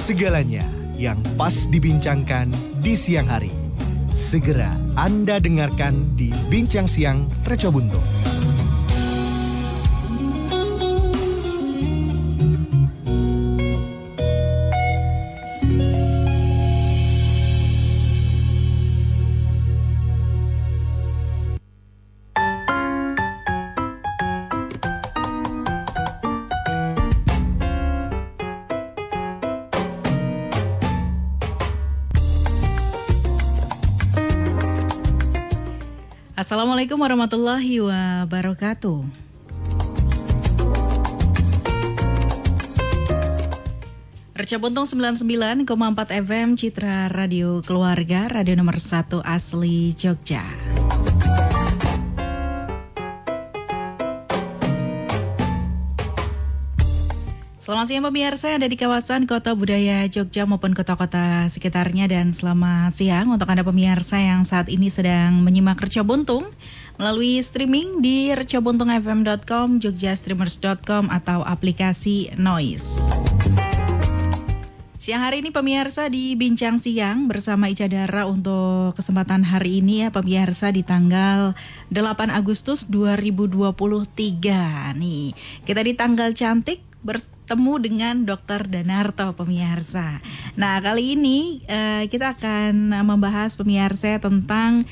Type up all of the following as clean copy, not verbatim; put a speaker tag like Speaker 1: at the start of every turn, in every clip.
Speaker 1: segalanya yang pas dibincangkan di siang hari. Segera Anda dengarkan di Bincang Siang Reco Buntung.
Speaker 2: Assalamualaikum warahmatullahi wabarakatuh. Reca Buntung 99,4 FM Citra Radio Keluarga, radio nomor 1 asli Jogja. Selamat siang pemirsa yang ada di kawasan Kota Budaya Jogja maupun kota-kota sekitarnya, dan selamat siang untuk Anda pemirsa yang saat ini sedang menyimak Reca Buntung melalui streaming di recabuntungfm.com, jogjastreamers.com atau aplikasi Noise. Siang hari ini pemirsa di Bincang Siang bersama Ica Dara untuk kesempatan hari ini ya pemirsa, di tanggal 8 Agustus 2023 nih. Kita di tanggal cantik bertemu dengan Dr. Danarto pemirsa. Nah kali ini kita akan membahas pemirsa tentang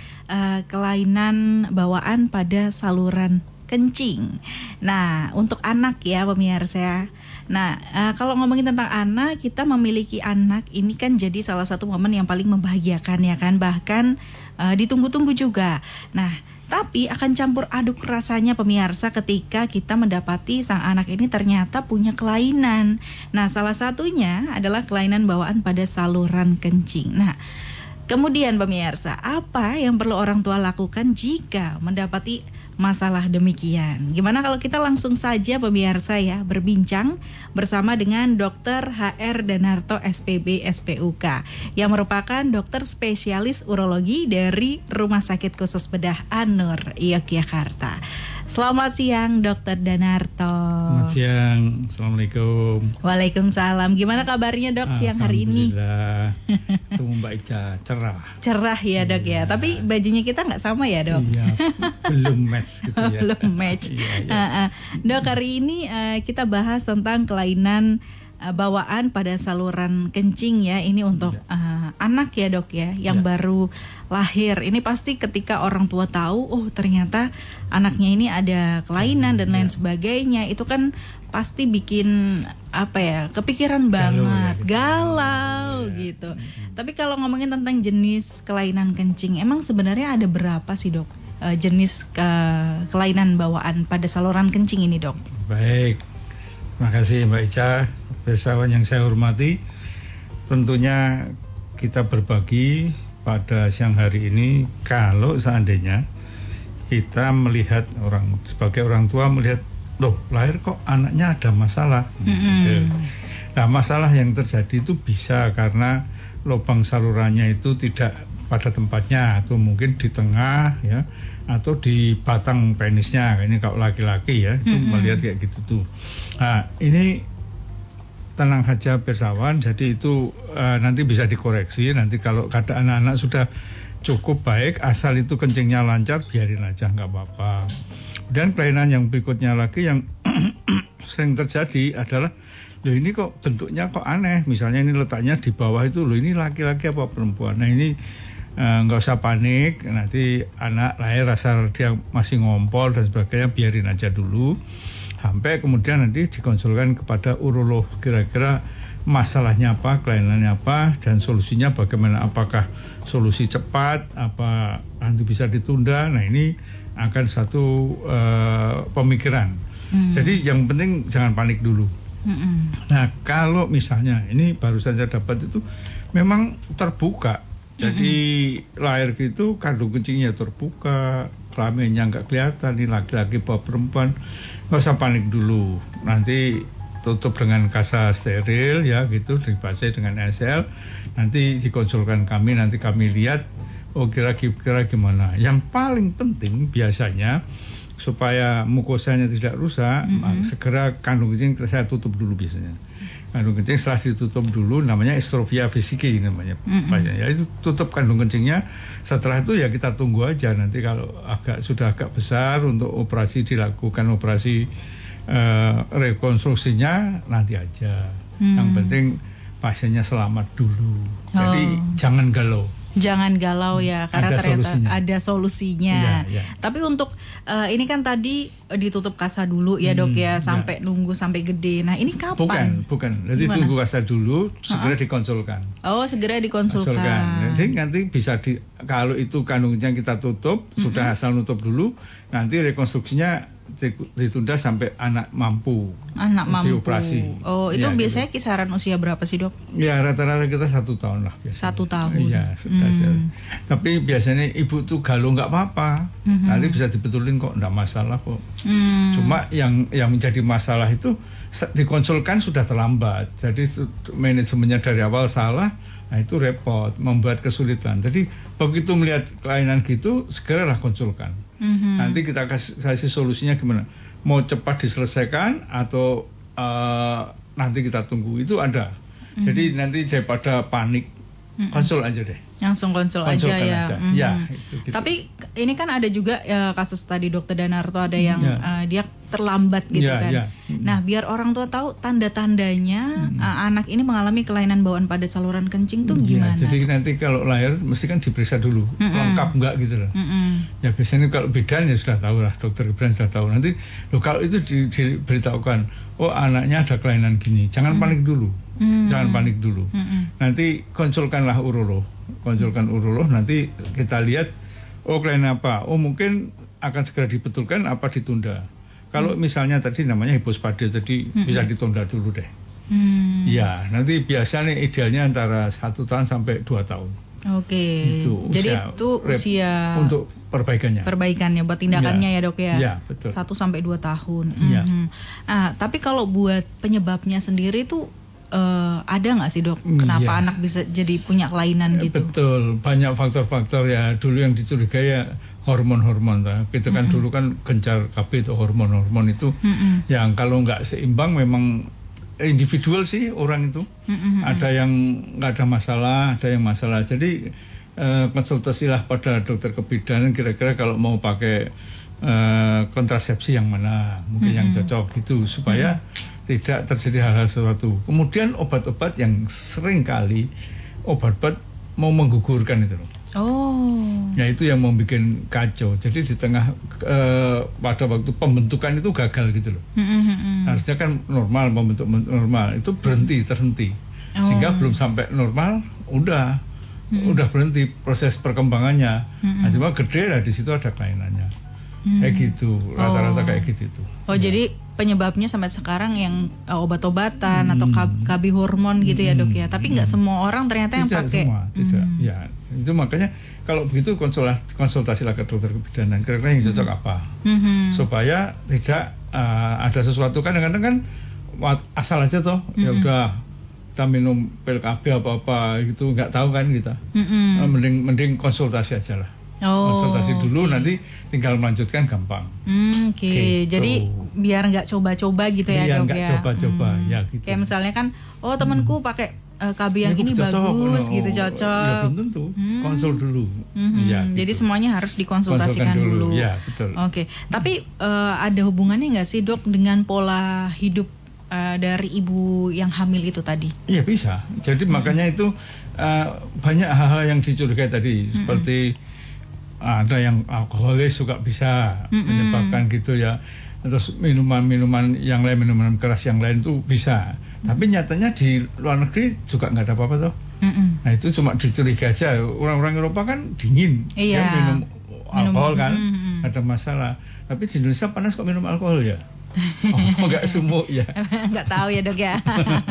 Speaker 2: kelainan bawaan pada saluran kencing. Nah untuk anak ya pemirsa. Nah kalau ngomongin tentang anak, kita memiliki anak ini kan jadi salah satu momen yang paling membahagiakan ya kan, bahkan ditunggu-tunggu juga. Nah tapi akan campur aduk rasanya pemirsa ketika kita mendapati sang anak ini ternyata punya kelainan. Nah salah satunya adalah kelainan bawaan pada saluran kencing. Nah kemudian pemirsa, apa yang perlu orang tua lakukan jika mendapati masalah demikian? Gimana kalau kita langsung saja pemirsa ya berbincang bersama dengan Dr. HR Danarto SPB SPUK yang merupakan dokter spesialis urologi dari Rumah Sakit Khusus Bedah An-Nur Yogyakarta. Selamat siang Dr. Danarto.
Speaker 3: Selamat siang, Assalamualaikum.
Speaker 2: Waalaikumsalam. Gimana kabarnya dok siang hari ini?
Speaker 3: Alhamdulillah. Ketemu Mbak Ica, cerah.
Speaker 2: Cerah ya dok ya. Tapi bajunya kita nggak sama ya dok?
Speaker 3: Iya, belum match gitu ya.
Speaker 2: Belum match. Iya. Dok hari ini kita bahas tentang kelainan bawaan pada saluran kencing ya. Ini untuk anak ya dok ya, yang baru lahir. Ini pasti ketika orang tua tahu, oh ternyata anaknya ini ada kelainan dan lain sebagainya, itu kan pasti bikin apa ya, kepikiran banget, galau gitu. Tapi kalau ngomongin tentang jenis kelainan kencing, emang sebenarnya ada berapa sih dok jenis kelainan bawaan pada saluran kencing ini dok?
Speaker 3: Baik, terima kasih Mbak Ica. Bersama yang saya hormati, tentunya kita berbagi pada siang hari ini, kalau seandainya kita melihat sebagai orang tua melihat, loh lahir kok anaknya ada masalah. Gitu. Nah masalah yang terjadi itu bisa karena lubang salurannya itu tidak pada tempatnya, atau mungkin di tengah ya, atau di batang penisnya. Ini kalau laki-laki ya itu melihat kayak gitu tuh. Nah ini tenang saja persawan, jadi itu nanti bisa dikoreksi. Nanti kalau keadaan anak sudah cukup baik, asal itu kencingnya lancar, biarin aja, nggak apa-apa. Dan kelainan yang berikutnya lagi yang sering terjadi adalah, loh ini kok bentuknya kok aneh, misalnya ini letaknya di bawah itu, loh ini laki-laki apa perempuan. Nah ini nggak usah panik, nanti anak lahir rasa dia masih ngompol dan sebagainya, biarin aja dulu sampai kemudian nanti dikonsulkan kepada urolog, kira-kira masalahnya apa, kelainannya apa, dan solusinya bagaimana, apakah solusi cepat, apa nanti bisa ditunda. Nah ini akan satu pemikiran. Jadi yang penting jangan panik dulu. Nah kalau misalnya ini baru saja dapat itu memang terbuka, jadi lahir gitu kandung kencingnya terbuka, kelaminnya nggak kelihatan, ini laki-laki bawa perempuan, nggak usah panik dulu. Nanti tutup dengan kasa steril ya gitu, dibasahi dengan SL, nanti dikonsulkan kami, nanti kami lihat oh kira-kira gimana. Yang paling penting biasanya supaya mukosanya tidak rusak, segera kandung kencing saya tutup dulu biasanya. kandung kencing setelah ditutup dulu, namanya estrofia vesicii namanya. Ya itu tutup kandung kencingnya. Setelah itu ya kita tunggu aja, nanti kalau sudah agak besar untuk operasi, dilakukan operasi rekonstruksinya nanti aja. Yang penting pasiennya selamat dulu. Jadi jangan galau.
Speaker 2: Jangan galau ya, karena ternyata ada solusinya.
Speaker 3: Ya.
Speaker 2: Tapi untuk ini kan tadi ditutup kasa dulu ya dok ya, sampai nunggu sampai gede. Nah ini kapan?
Speaker 3: Bukan. Jadi tunggu kasa dulu, segera dikonsulkan.
Speaker 2: Oh, segera dikonsulkan.
Speaker 3: Jadi nanti bisa kalau itu kandungnya kita tutup, sudah asal nutup dulu, nanti rekonstruksinya ditunda sampai anak mampu dioperasi.
Speaker 2: Oh, itu biasanya gitu. Kisaran usia berapa sih dok?
Speaker 3: Ya rata-rata kita 1 tahun lah biasanya.
Speaker 2: 1 tahun.
Speaker 3: Iya sudah. Tapi biasanya ibu tuh galau nggak apa-apa, nanti bisa dibetulin kok, nggak masalah kok. Cuma yang menjadi masalah itu dikonsulkan sudah terlambat. Jadi manajemennya dari awal salah. Nah itu repot, membuat kesulitan. Jadi begitu melihat kelainan gitu, segeralah konsulkan. Nanti kita kasih solusinya gimana. Mau cepat diselesaikan atau nanti kita tunggu, itu ada. Jadi nanti daripada panik, konsul aja deh.
Speaker 2: Langsung konsulkan aja.
Speaker 3: Ya, itu, gitu.
Speaker 2: Tapi ini kan ada juga kasus tadi Dokter Danarto, ada yang dia terlambat gitu kan. Nah, biar orang tua tahu tanda-tandanya anak ini mengalami kelainan bawaan pada saluran kencing tuh gimana?
Speaker 3: Jadi nanti kalau lahir mesti kan diperiksa dulu, lengkap enggak gitu loh. Ya biasanya kalau bidan ya sudah tahu lah, dokter bidan sudah tahu. Nanti kalau itu diberitahukan, oh anaknya ada kelainan gini, jangan panik dulu. Jangan panik dulu. Nanti konsulkanlah urolog. Konsulkan urolog, nanti kita lihat kelainan apa. Oh mungkin akan segera dibetulkan apa ditunda. Kalau misalnya tadi namanya hipospadia tadi bisa ditunda dulu deh. Ya nanti biasanya idealnya antara 1 tahun sampai 2 tahun.
Speaker 2: Oke. Jadi itu usia
Speaker 3: untuk perbaikannya buat
Speaker 2: tindakannya ya dok ya.
Speaker 3: Ya betul.
Speaker 2: 1 sampai 2 tahun. Tapi kalau buat penyebabnya sendiri tuh ada nggak sih dok? Kenapa anak bisa jadi punya kelainan gitu?
Speaker 3: Betul, banyak faktor-faktor ya. Dulu yang dicurigai ya hormon-hormon. Kita kan dulu kan gencar KB itu hormon-hormon itu yang kalau nggak seimbang memang individual sih orang itu. Ada yang nggak ada masalah, ada yang masalah. Jadi konsultasilah pada dokter kebidanan kira-kira kalau mau pakai kontrasepsi yang mana, mungkin yang cocok gitu supaya tidak terjadi hal-hal sesuatu. Kemudian obat-obat yang sering kali obat-obat mau menggugurkan itu loh. Ya itu yang membuat kacau. Jadi di tengah pada waktu pembentukan itu gagal gitu loh. Harusnya kan normal, membentuk normal, itu terhenti. Sehingga belum sampai normal udah berhenti proses perkembangannya. Nah, cuma gede lah di situ ada kelainannya. Kayak gitu, rata-rata kayak gitu itu.
Speaker 2: Jadi penyebabnya sampai sekarang yang obat-obatan atau KB hormon gitu ya dok ya. Tapi nggak semua orang ternyata yang pakai.
Speaker 3: Tidak. Ya itu makanya kalau begitu konsultasilah ke dokter kebidanan. Kira-kira yang cocok apa, supaya tidak ada sesuatu. Kadang-kadang kan asal aja toh. Ya udah kita minum pil KB apa gitu, nggak tahu kan kita. Mending konsultasi aja lah. Konsultasi dulu, nanti tinggal melanjutkan gampang.
Speaker 2: Gitu. Jadi biar nggak coba-coba gitu ya dok ya.
Speaker 3: Biar nggak coba-coba ya gitu.
Speaker 2: Kayak misalnya kan, temanku pakai KB yang ini bagus gitu, cocok.
Speaker 3: Ya belum tentu, konsul dulu. Ya,
Speaker 2: gitu. Jadi semuanya harus dikonsultasikan dulu.
Speaker 3: Ya betul.
Speaker 2: Oke. Tapi ada hubungannya nggak sih dok dengan pola hidup dari ibu yang hamil itu tadi? Iya
Speaker 3: bisa. Jadi makanya itu banyak hal-hal yang dicurigai tadi seperti ada yang alkoholis juga bisa menyebabkan gitu ya. Terus minuman-minuman yang lain, minuman keras yang lain itu bisa. Tapi nyatanya di luar negeri juga nggak ada apa-apa toh. Nah itu cuma dicurigai aja. Orang-orang Eropa kan dingin, dia minum alkohol kan, ada masalah. Tapi di Indonesia panas kok minum alkohol ya? Nggak sumuk ya?
Speaker 2: Nggak tahu ya dok ya.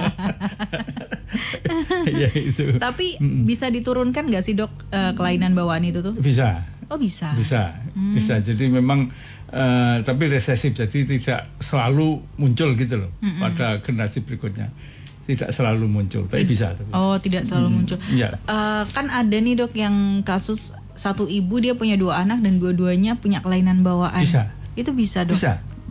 Speaker 3: Ya itu.
Speaker 2: Tapi bisa diturunkan nggak sih dok kelainan bawaan itu tuh?
Speaker 3: Bisa.
Speaker 2: Oh bisa.
Speaker 3: Bisa. Jadi memang tapi resesif, jadi tidak selalu muncul gitu loh pada generasi berikutnya. Tidak selalu muncul, tapi bisa.
Speaker 2: Tidak selalu muncul.
Speaker 3: Ya.
Speaker 2: Kan ada nih dok yang kasus satu ibu dia punya 2 anak dan dua-duanya punya kelainan bawaan.
Speaker 3: Bisa.
Speaker 2: Itu bisa dok?
Speaker 3: Bisa.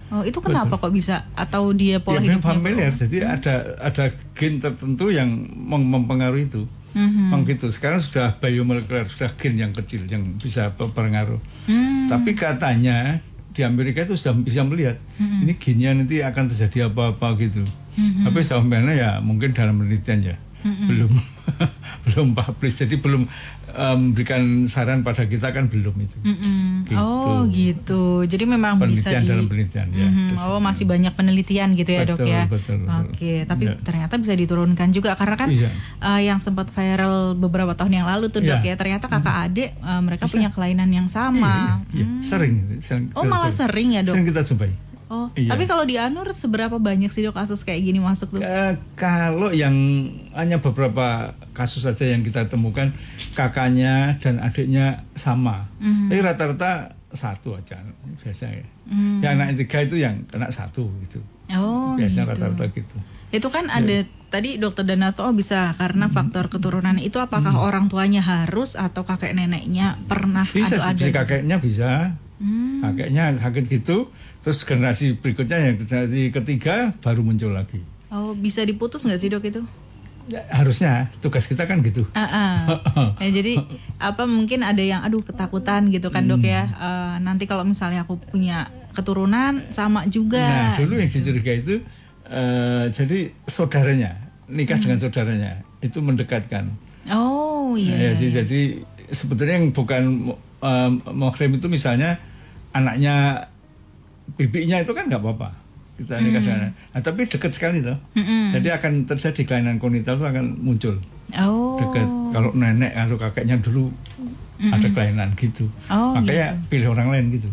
Speaker 2: Oh, itu kenapa kok bisa? Atau dia pola hidupnya
Speaker 3: familiar, jadi ada gen tertentu yang mempengaruhi itu. Gitu. Sekarang sudah biomolekuler, sudah gen yang kecil yang bisa berpengaruh. Tapi katanya di Amerika itu sudah bisa melihat ini gennya nanti akan terjadi apa-apa gitu. Tapi sampai ya mungkin dalam penelitian ya belum publish, jadi belum berikan saran pada kita kan belum itu.
Speaker 2: Gitu. Oh gitu. Jadi memang
Speaker 3: penelitian
Speaker 2: bisa
Speaker 3: dalam penelitian ya.
Speaker 2: Masih banyak penelitian gitu ya, Dok ya.
Speaker 3: Betul.
Speaker 2: Oke, tapi ternyata bisa diturunkan juga karena kan yang sempat viral beberapa tahun yang lalu tuh, Dok ya. Ternyata kakak adik mereka punya kelainan yang sama.
Speaker 3: Sering.
Speaker 2: Oh, malah sering ya, Dok.
Speaker 3: Sering kita jumpai.
Speaker 2: Oh, tapi kalau di Anur seberapa banyak sih, Dok, kasus kayak gini masuk tuh?
Speaker 3: Kalau yang hanya beberapa kasus saja yang kita temukan kakaknya dan adiknya sama. Tapi rata-rata satu aja biasanya. Yang anak tiga itu yang kena satu gitu.
Speaker 2: Oh,
Speaker 3: biasanya
Speaker 2: gitu.
Speaker 3: Rata-rata gitu.
Speaker 2: Itu kan ada tadi Dokter Danarto bisa karena faktor keturunan itu, apakah orang tuanya harus atau kakek neneknya pernah
Speaker 3: bisa,
Speaker 2: atau ada?
Speaker 3: Bisa kakeknya bisa. Kakeknya sakit gitu, terus generasi berikutnya yang generasi ketiga baru muncul lagi.
Speaker 2: Oh, bisa diputus nggak sih, Dok, itu?
Speaker 3: Ya, harusnya tugas kita kan gitu.
Speaker 2: Ya, jadi mungkin ada yang ketakutan gitu kan, Dok ya. Nanti kalau misalnya aku punya keturunan sama juga.
Speaker 3: Nah, dulu yang dicurigai itu jadi saudaranya nikah dengan saudaranya itu mendekatkan.
Speaker 2: Oh iya.
Speaker 3: Jadi sebetulnya yang bukan muhrim itu misalnya anaknya bibinya itu kan nggak apa-apa kita nikah dengan. Nah, tapi dekat sekali tuh. Jadi akan terjadi kelainan kognitif itu akan muncul. Dekat. Kalau nenek atau kakeknya dulu ada kelainan gitu. Makanya
Speaker 2: gitu.
Speaker 3: pilih orang lain gitu.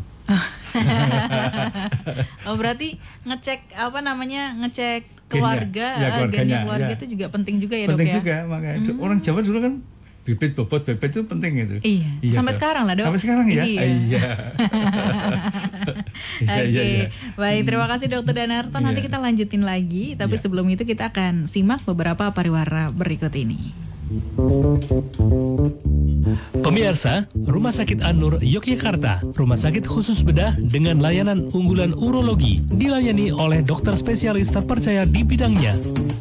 Speaker 2: Berarti ngecek keluarga, gennya keluarga itu juga penting juga ya, Dok ya.
Speaker 3: Penting juga, makanya orang Jawa dulu kan bibit bobot bebet itu penting itu.
Speaker 2: Iya. Sampai sekarang lah, Dok.
Speaker 3: Sampai sekarang ya.
Speaker 2: Iya. Oke. Baik, terima kasih Dokter Danarto. Nanti kita lanjutin lagi, tapi sebelum itu kita akan simak beberapa pariwara berikut ini.
Speaker 4: Pemirsa, Rumah Sakit An-Nur Yogyakarta, rumah sakit khusus bedah dengan layanan unggulan urologi, dilayani oleh dokter spesialis terpercaya di bidangnya.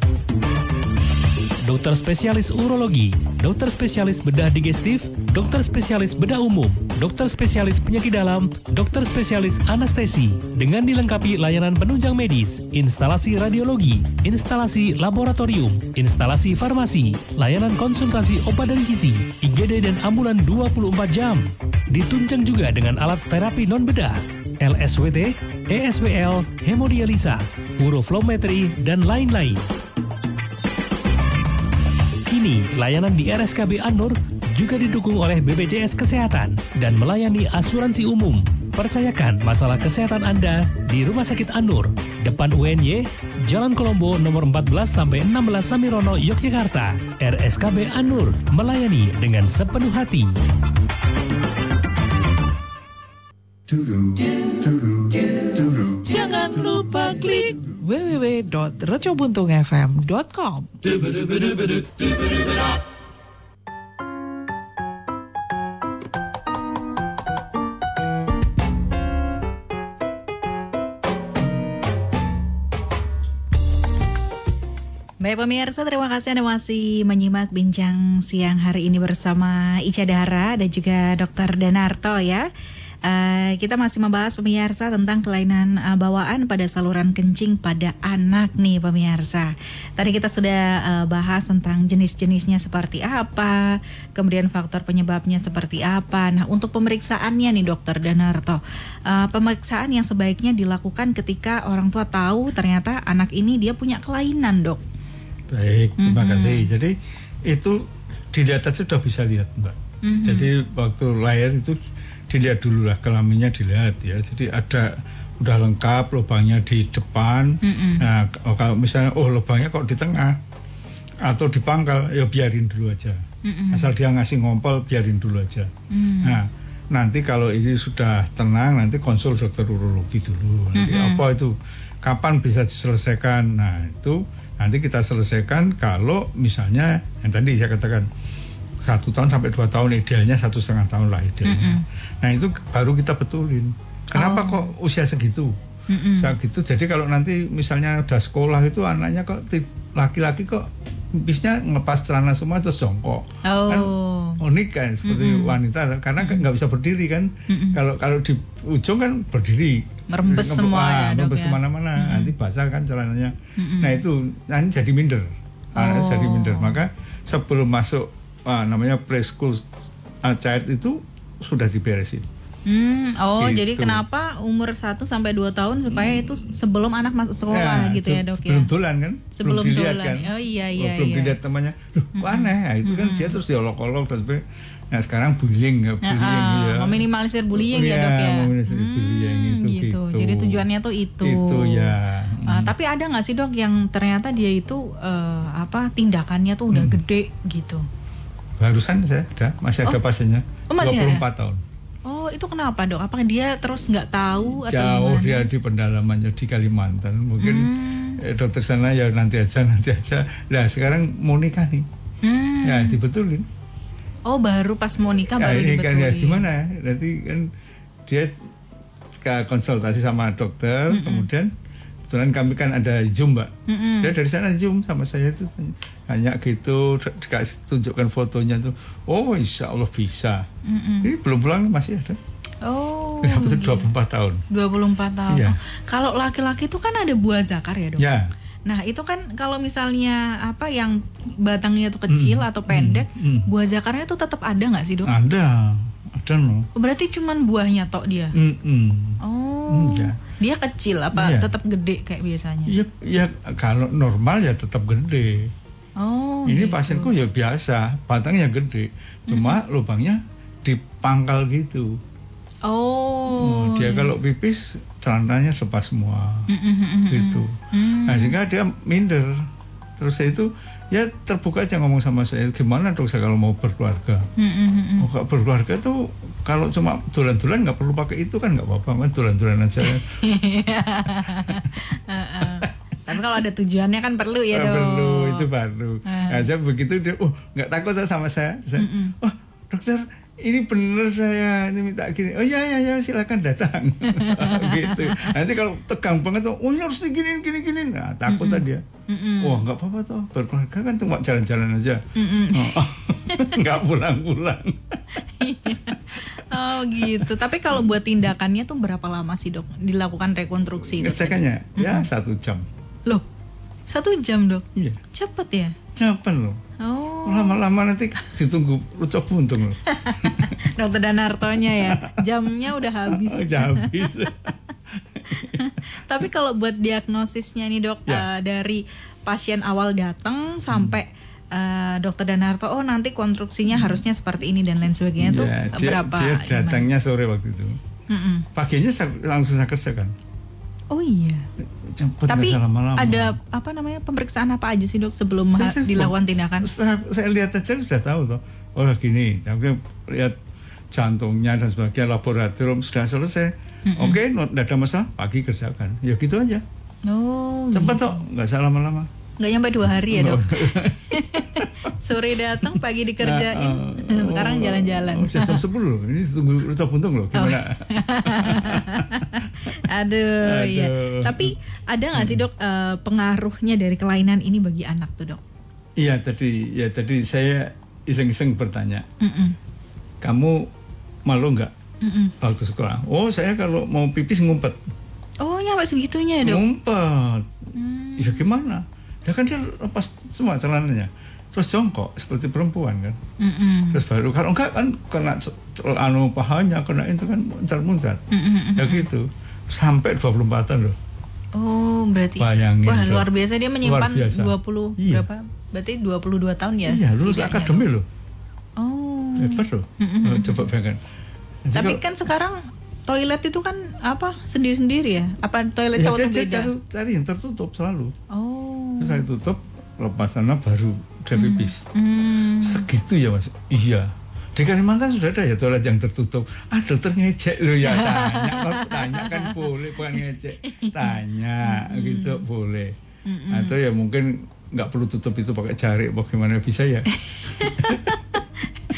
Speaker 4: Dokter spesialis urologi, dokter spesialis bedah digestif, dokter spesialis bedah umum, dokter spesialis penyakit dalam, dokter spesialis anestesi, dengan dilengkapi layanan penunjang medis, instalasi radiologi, instalasi laboratorium, instalasi farmasi, layanan konsultasi obat dan gizi, IGD dan ambulan 24 jam. Ditunjang juga dengan alat terapi non-bedah, LSWT, ESWL, hemodialisa, uroflowmetri, dan lain-lain. Kini, layanan di RSKB An-Nur juga didukung oleh BPJS Kesehatan dan melayani asuransi umum. Percayakan masalah kesehatan Anda di Rumah Sakit An-Nur, depan UNY, Jalan Kolombo nomor 14-16 Samirono, Yogyakarta. RSKB An-Nur melayani dengan sepenuh hati.
Speaker 5: Jangan lupa klik www.recobuntungfm.com.
Speaker 2: Baik pemirsa, terima kasih Anda masih menyimak bincang siang hari ini bersama Ica Dahara dan juga Dr. Danarto ya. Kita masih membahas pemirsa tentang kelainan bawaan pada saluran kencing pada anak nih pemirsa. Tadi kita sudah bahas tentang jenis-jenisnya seperti apa, kemudian faktor penyebabnya seperti apa. Nah, untuk pemeriksaannya nih Dokter Danarto, pemeriksaan yang sebaiknya dilakukan ketika orang tua tahu ternyata anak ini dia punya kelainan, Dok.
Speaker 3: Baik, terima kasih. Jadi itu dilihat aja sudah bisa lihat, Mbak. Jadi waktu lahir itu dilihat dulu lah, kelaminnya dilihat ya. Jadi udah lengkap, lubangnya di depan. Nah, kalau misalnya lubangnya kok di tengah atau di pangkal, ya biarin dulu aja. Asal dia ngasih ngompol, biarin dulu aja. Nah, nanti kalau ini sudah tenang, nanti konsul dokter urologi dulu. Nanti apa itu, kapan bisa diselesaikan? Nah, itu nanti kita selesaikan kalau misalnya yang tadi saya katakan 1 tahun sampai 2 tahun, idealnya 1,5 tahun lah idealnya. Nah itu baru kita betulin. Kenapa kok usia segitu? Saat gitu. Jadi kalau nanti misalnya udah sekolah itu anaknya kok laki-laki kok bisnya ngelepas celana semua terus jongkok. Kan unik kan seperti wanita karena nggak bisa berdiri kan. Kalau di ujung kan berdiri.
Speaker 2: Merembes semua ya,
Speaker 3: merembes
Speaker 2: ya.
Speaker 3: kemana-mana. Nanti basah kan celananya. Nah itu nanti jadi minder. Jadi minder. Maka sebelum masuk namanya preschool child itu sudah diberesin.
Speaker 2: Gitu. Jadi kenapa umur 1 sampai 2 tahun supaya itu sebelum anak masuk sekolah gitu ya, Dok ya.
Speaker 3: Belum tulan kan?
Speaker 2: Sebelum
Speaker 3: belum dilihat
Speaker 2: tulan.
Speaker 3: kan?
Speaker 2: Oh iya.
Speaker 3: Belum dilihat temannya. Loh, aneh. Nah, itu kan dia terus diolok-olok dan sebagainya. Nah, sekarang bullying ya.
Speaker 2: Meminimalisir bullying ya, Dok ya.
Speaker 3: Meminimalisir bullying gitu.
Speaker 2: Jadi tujuannya tuh itu.
Speaker 3: Itu ya.
Speaker 2: Tapi ada nggak sih, Dok, yang ternyata dia itu tindakannya tuh udah gede gitu?
Speaker 3: Barusan saya masih ada pasiennya. 24 tahun.
Speaker 2: Oh, itu kenapa, Dok? Apakah dia terus nggak tahu atau
Speaker 3: jauh
Speaker 2: gimana?
Speaker 3: Dia di pendalamannya di Kalimantan. Mungkin dokter sana ya nanti aja. Nah, sekarang mau nikah nih. Ya, dibetulin.
Speaker 2: Oh, baru pas mau nikah baru
Speaker 3: ini
Speaker 2: dibetulin.
Speaker 3: Kan ya gimana ya? Nanti kan dia konsultasi sama dokter, kemudian kebetulan kami kan ada Zoom, Mbak. Dia dari sana Zoom sama saya tuh tanya gitu, dikasih tunjukkan fotonya tuh. Oh, insya Allah bisa. Ini belum pulang masih ada.
Speaker 2: Oh.
Speaker 3: Betul 24 tahun.
Speaker 2: 24 tahun.
Speaker 3: Iya.
Speaker 2: Kalau laki-laki itu kan ada buah zakar ya, Dok?
Speaker 3: Ya.
Speaker 2: Nah, itu kan kalau misalnya yang batangnya tuh kecil atau pendek, buah zakarnya tuh tetap ada nggak sih, Dok?
Speaker 3: Ada loh.
Speaker 2: Berarti cuman buahnya tok dia. Oh.
Speaker 3: Ya.
Speaker 2: Dia kecil apa tetap gede kayak biasanya?
Speaker 3: Ya kalau normal ya tetap gede.
Speaker 2: Oh.
Speaker 3: Ini
Speaker 2: gitu.
Speaker 3: pasienku ya biasa, batangnya gede, cuma lubangnya dipangkal gitu.
Speaker 2: Oh.
Speaker 3: Dia kalau pipis celananya lepas semua, gitu. Nah sehingga dia minder. Terus saya itu ya terbuka aja ngomong sama saya, gimana dok saya kalau mau berkeluarga? Kalau berkeluarga tuh kalau cuma tulan-tulan nggak perlu pakai itu kan nggak apa-apa kan, tulan-tulan aja.
Speaker 2: Tapi kalau ada tujuannya kan perlu ya, Dok.
Speaker 3: Perlu, itu perlu. Nah, saya begitu dia, nggak takut sama saya. Oh dokter, ini bener saya ini minta gini. Oh ya silakan datang. Gitu. Nanti kalau tegang banget tuh, ini harus diginiin gini. Nah, takut dia. Wah nggak apa-apa toh, berkeluarga kan cuma jalan-jalan aja. Nggak pulang-pulang.
Speaker 2: Oh gitu. Tapi kalau buat tindakannya tuh berapa lama sih, Dok dilakukan rekonstruksi itu?
Speaker 3: Kesekannya ya 1 jam.
Speaker 2: Loh, 1 jam, Dok?
Speaker 3: Iya.
Speaker 2: Cepet ya?
Speaker 3: Cepet loh.
Speaker 2: Oh.
Speaker 3: Lama-lama nanti ditunggu rucok buntung loh.
Speaker 2: Dokter Danartonya ya, jamnya udah habis.
Speaker 3: Udah habis.
Speaker 2: Tapi kalau buat diagnosisnya nih, Dok, dari pasien awal datang sampai Dokter Danarto, nanti konstruksinya harusnya seperti ini dan lain sebagainya tuh berapa?
Speaker 3: Dia datangnya sore waktu itu. Paginya langsung saya kerjakan.
Speaker 2: Oh iya.
Speaker 3: Cepet,
Speaker 2: tapi
Speaker 3: lama-lama.
Speaker 2: Ada pemeriksaan apa aja sih, Dok, sebelum dilakukan tindakan?
Speaker 3: Setelah saya lihat aja sudah tahu toh. Oh gini, tapi lihat jantungnya dan sebagainya, laboratorium sudah selesai. Oke, tidak ada masalah, pagi kerjakan. Ya gitu aja.
Speaker 2: Oh.
Speaker 3: Cepat toh, nggak usah lama-lama.
Speaker 2: Nggak nyampe 2 hari ya, Dok? Sore datang, pagi dikerjain. Sekarang jalan-jalan.
Speaker 3: Jam 10 loh, ini tunggu rucok buntung loh, gimana?
Speaker 2: Aduh, ya. Tapi ada nggak sih, Dok, pengaruhnya dari kelainan ini bagi anak tuh, Dok?
Speaker 3: Iya, tadi saya iseng-iseng bertanya. Kamu malu nggak waktu sekolah? Oh, saya kalau mau pipis ngumpet.
Speaker 2: Oh, nyampe segitunya, Dok?
Speaker 3: Ngumpet. Ya gimana? Ya kan dia lepas semua celananya, terus jongkok seperti perempuan kan. Terus baru kalau enggak kan kena pahanya, kena itu kan muncat-muncat. Ya gitu. Sampai 24-an loh.
Speaker 2: Oh, berarti.
Speaker 3: Bayangin.
Speaker 2: Wah, luar biasa dia menyimpan
Speaker 3: 20
Speaker 2: berapa? Berarti 22 tahun ya?
Speaker 3: Iya, lulus akademi loh.
Speaker 2: Oh.
Speaker 3: Hebat loh. Coba bayangkan.
Speaker 2: Tapi kan sekarang toilet itu kan sendiri-sendiri ya? Apa toilet cowok itu beda?
Speaker 3: Cari yang tertutup selalu.
Speaker 2: Oh.
Speaker 3: Terus saya tutup, lepas sana baru dia pipis. Segitu ya Mas? Iya. Di Kalimantan sudah ada ya toilet yang tertutup. Dokter ngecek loh ya, tanya kan boleh, bukan ngecek. Tanya gitu boleh. Atau ya mungkin nggak perlu tutup itu pakai jari, bagaimana bisa ya?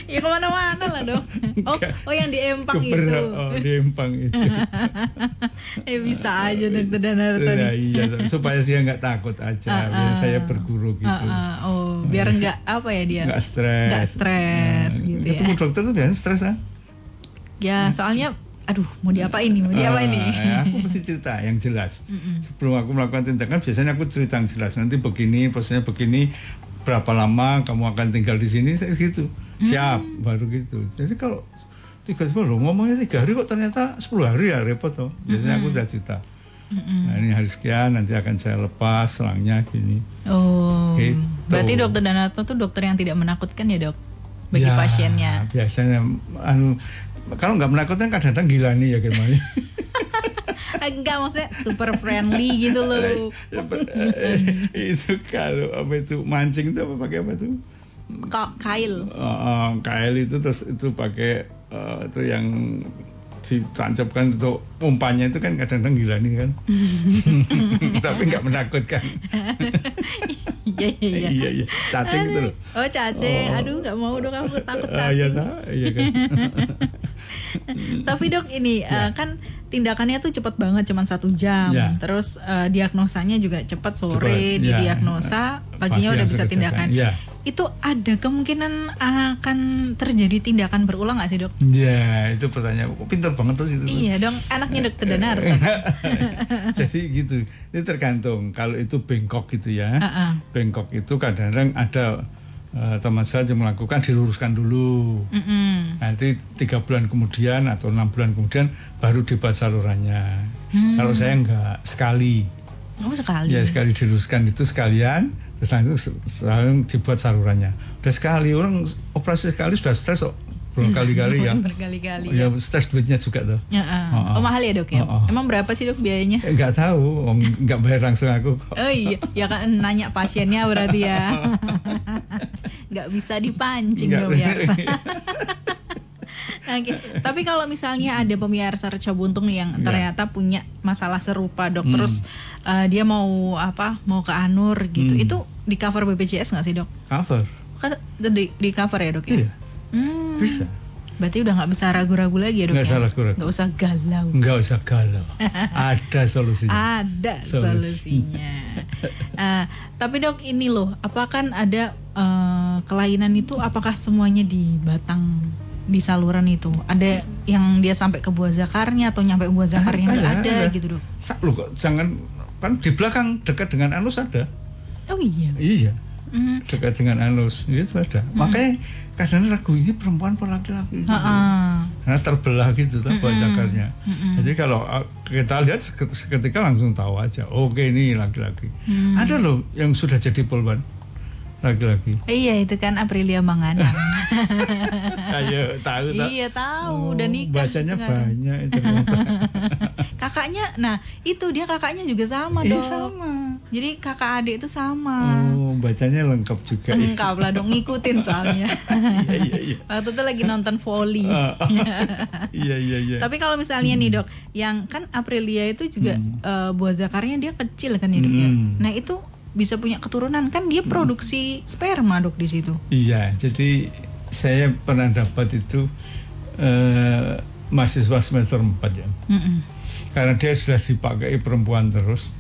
Speaker 2: Ya kemana-mana lah dok. Oh yang di Empang itu.
Speaker 3: Oh di Empang itu.
Speaker 2: Bisa aja dokter Danarto.
Speaker 3: Nah, iya, supaya dia nggak takut aja. Biar saya berguru gitu.
Speaker 2: Biar nggak apa ya dia?
Speaker 3: Nggak stres.
Speaker 2: Gitu ya.
Speaker 3: Ketemu dokter tuh biasanya stres kan?
Speaker 2: Ya soalnya, aduh mau diapain nih?
Speaker 3: Aku mesti cerita yang jelas. Sebelum aku melakukan tindakan, biasanya aku cerita yang jelas. Nanti begini, prosesnya begini. Berapa lama kamu akan tinggal di sini? Saya gitu. Siap, baru gitu. Jadi kalau 3 loh, ngomongnya 3 hari kok ternyata 10 hari ya repot toh. Biasanya aku udah cerita. Nah ini hari sekian nanti akan saya lepas selangnya gini.
Speaker 2: Gitu. Berarti dokter Danarto tuh dokter yang tidak menakutkan ya dok bagi pasiennya.
Speaker 3: Biasanya kalau nggak menakutkan kadang-kadang gila nih ya gimana.
Speaker 2: Enggak, maksudnya super friendly gitu loh.
Speaker 3: Itu kalau apa itu mancing itu apa pakai apa tuh?
Speaker 2: Kail.
Speaker 3: Kail itu terus itu pakai itu yang ditancapkan untuk umpannya itu kan kadang-kadang gila nih kan. Tapi nggak menakutkan. Iya. Cacing itu loh.
Speaker 2: Oh cacing. Aduh nggak mau dok, aku takut cacing.
Speaker 3: Iya kan.
Speaker 2: Tapi dok ini kan tindakannya tuh cepat banget, cuma 1 jam. Terus diagnosanya juga cepat, sore didiagnosa, paginya udah bisa tindakan. Itu ada kemungkinan akan terjadi tindakan berulang nggak sih dok?
Speaker 3: Ya itu pertanyaan, pintar banget tuh itu.
Speaker 2: Iya dong, anaknya dokter Danarto.
Speaker 3: Jadi gitu, ini tergantung. Kalau itu bengkok gitu ya, bengkok itu kadang-kadang ada teman saya yang melakukan diluruskan dulu. Nanti 3 bulan kemudian atau 6 bulan kemudian baru dibuat salurannya. Kalau saya enggak, sekali.
Speaker 2: Oh sekali.
Speaker 3: Ya sekali diluruskan itu sekalian, terus langsung dibuat salurannya. Udah sekali, orang operasi sekali sudah stres kok. Berkali-kali ya.
Speaker 2: Berkali-kali.
Speaker 3: Ya stres duitnya juga tuh.
Speaker 2: Oh mahal ya dok ya? Emang berapa sih dok biayanya?
Speaker 3: Enggak tahu, enggak bayar langsung aku.
Speaker 2: Oh iya, ya kan nanya pasiennya berarti ya. Enggak bisa dipancing dong biasa. Tapi kalau misalnya ada pemirsa Reca Buntung yang ternyata punya masalah serupa dok, terus dia mau ke Anur gitu, itu di cover BPJS nggak sih dok?
Speaker 3: Cover.
Speaker 2: Kan di cover ya dok ya?
Speaker 3: Iya. Bisa.
Speaker 2: Berarti udah nggak bisa ragu-ragu lagi ya dok?
Speaker 3: Nggak usah ragu-ragu.
Speaker 2: Nggak usah galau.
Speaker 3: Nggak usah galau. Ada solusinya.
Speaker 2: Ada solusinya. Tapi dok ini loh, apakah ada kelainan itu? Apakah semuanya di batang, di saluran itu? Ada yang dia sampai ke buah zakarnya atau nyampe buah zakarnya nggak ada gitu dok?
Speaker 3: Loh kok jangan, kan di belakang dekat dengan anus ada.
Speaker 2: Oh iya.
Speaker 3: Iya. Dekat dengan anus itu ada. Makanya kadang ragu ini perempuan atau laki-laki. Karena terbelah gitu tuh buah zakarnya. Jadi kalau kita lihat seketika langsung tahu aja. Oke ini laki-laki. Ada loh yang sudah jadi polwan laki-laki.
Speaker 2: Iya itu kan Aprilia Manganang.
Speaker 3: Ayo tahu tak?
Speaker 2: Iya tahu, udah nikah.
Speaker 3: Bacanya
Speaker 2: sekarang.
Speaker 3: banyak itu.
Speaker 2: Kakaknya, nah itu dia kakaknya juga sama dong.
Speaker 3: Iya sama.
Speaker 2: Jadi kakak adik itu sama.
Speaker 3: Oh bacanya lengkap juga.
Speaker 2: Lengkap lah dong, ngikutin soalnya.
Speaker 3: Iya.
Speaker 2: Waktu itu lagi nonton volley.
Speaker 3: Iya.
Speaker 2: Tapi kalau misalnya nih dok, yang kan Aprilia itu juga buah zakarnya dia kecil kan hidupnya. Nah itu bisa punya keturunan kan, dia produksi sperma dok di situ. Iya,
Speaker 3: jadi saya pernah dapat itu mahasiswa semester 4 ya. Karena dia sudah dipakai perempuan terus.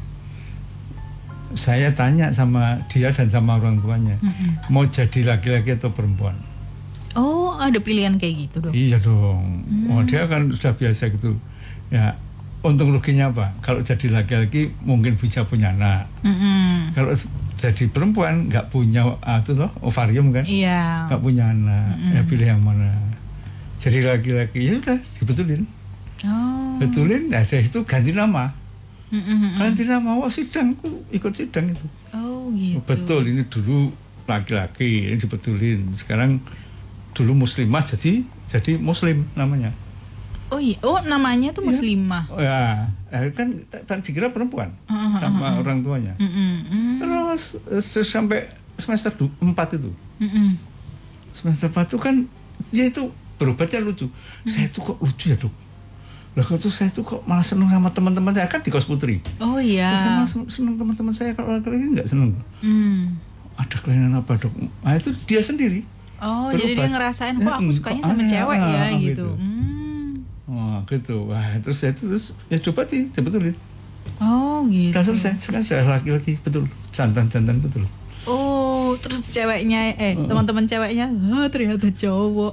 Speaker 3: Saya tanya sama dia dan sama orang tuanya, mau jadi laki-laki atau perempuan.
Speaker 2: Oh, ada pilihan kayak gitu dok?
Speaker 3: Iya dong. Oh, dia kan sudah biasa gitu. Ya, untung ruginya apa? Kalau jadi laki-laki mungkin bisa punya anak. Kalau jadi perempuan nggak punya itu loh, ovarium kan?
Speaker 2: Iya.
Speaker 3: Nggak punya anak. Ya pilih yang mana? Jadi laki-laki ya udah dibetulin. Betulin, ada itu ganti nama. Ganti nama, sidang, ikut sidang itu.
Speaker 2: Oh gitu.
Speaker 3: Betul, ini dulu laki-laki, ini dibetulin. Sekarang dulu muslimah jadi muslim namanya.
Speaker 2: Oh iya, namanya tuh muslimah.
Speaker 3: Ya, kan dikira perempuan sama orang tuanya. Terus sampai semester 4 itu. Semester 4 itu kan dia itu berobatnya lucu. Saya itu kok lucu ya dok. Lah kok saya tuh kok malah seneng sama teman-teman saya, kan di kos putri.
Speaker 2: Oh iya.
Speaker 3: Terus saya malah seneng teman-teman saya, kalau laki-laki nggak seneng. Ada kelainan apa dok? Nah itu dia sendiri.
Speaker 2: Oh,
Speaker 3: Terus
Speaker 2: jadi dia ngerasain kok aku sukanya sama cewek ya gitu.
Speaker 3: Oh, gitu. Wah, terus ya coba dibetulin.
Speaker 2: Oh, gitu.
Speaker 3: Udah selesai. Sekarang saya laki-laki betul. Jantan betul.
Speaker 2: Oh, terus ceweknya teman-teman ceweknya, ternyata cowok.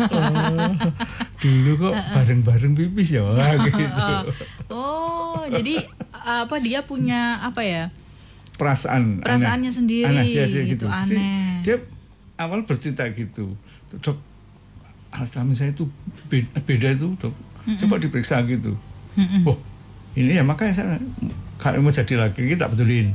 Speaker 3: Dulu kok bareng-bareng pipis ya, wah, gitu.
Speaker 2: Oh, jadi apa dia punya apa ya?
Speaker 3: Perasaannya
Speaker 2: aneh. Sendiri.
Speaker 3: Aneh dia
Speaker 2: gitu. Aneh.
Speaker 3: Dia awal bercerita gitu. Dok, alat kelamin saya itu beda itu, Dok. Coba diperiksa gitu. Oh, ini ya makanya saya kalau mau jadi laki-laki tak betulin.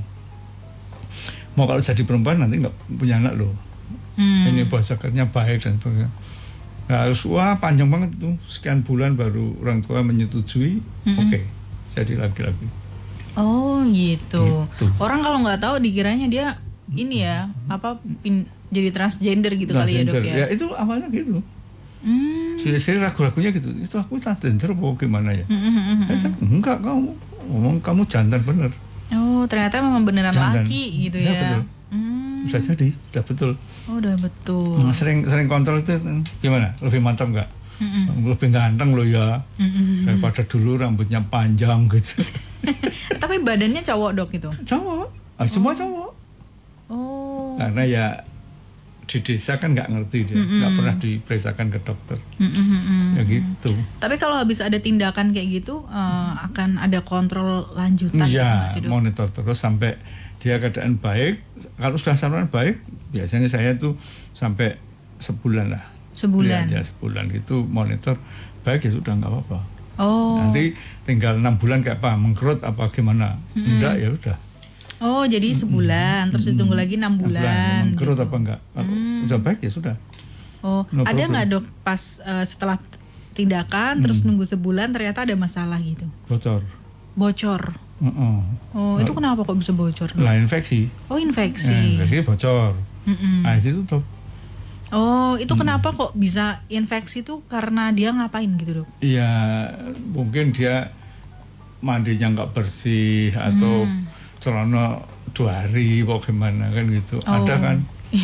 Speaker 3: Mau kalau jadi perempuan nanti nggak punya anak loh. Ini bahasanya baik dan sebagainya. Nah, harus panjang banget tuh, sekian bulan baru orang tua menyetujui. Oke, jadi laki-laki.
Speaker 2: Oh gitu. Orang kalau nggak tahu dikiranya dia ini ya jadi transgender gitu kali ya, Dok ya.
Speaker 3: Ya itu awalnya gitu. Saya ragu-ragunya gitu. Itu aku transgender apa gimana ya? Enggak, kamu jantan bener.
Speaker 2: Oh, ternyata memang beneran jantan. Laki gitu ya.
Speaker 3: Betul. Udah jadi, udah betul.
Speaker 2: Oh, udah betul.
Speaker 3: Nah, sering kontrol itu gimana? Lebih mantap nggak? Lebih ganteng loh ya. Daripada dulu rambutnya panjang gitu.
Speaker 2: Tapi badannya cowok, Dok itu?
Speaker 3: Cowok. Semua cowok.
Speaker 2: Oh.
Speaker 3: Karena ya di desa kan nggak ngerti dia, nggak pernah diperiksakan ke dokter, ya gitu.
Speaker 2: Tapi kalau habis ada tindakan kayak gitu, akan ada kontrol lanjutan,
Speaker 3: ya,
Speaker 2: gitu,
Speaker 3: monitor terus sampai dia keadaan baik. Kalau sudah saluran baik, biasanya saya tuh sampai sebulan lah.
Speaker 2: Sebulan.
Speaker 3: Ya, sebulan gitu monitor baik ya sudah nggak apa-apa.
Speaker 2: Oh.
Speaker 3: Nanti tinggal 6 bulan kayak apa, mengkerut apa gimana? Enggak ya udah.
Speaker 2: Oh, jadi sebulan, terus ditunggu lagi 6 bulan.
Speaker 3: Kerut apa enggak? Kalau udah baik ya sudah.
Speaker 2: Oh, no ada nggak, Dok, pas setelah tindakan terus nunggu sebulan ternyata ada masalah gitu? Bocor. Oh, itu kenapa kok bisa bocor?
Speaker 3: Lah infeksi.
Speaker 2: Oh, infeksi.
Speaker 3: Infeksi bocor. Nah, itu tutup.
Speaker 2: Oh, itu kenapa kok bisa infeksi tuh karena dia ngapain gitu, Dok?
Speaker 3: Iya, mungkin dia mandinya nggak bersih atau celana 2 hari bagaimana kan gitu. Ada kan?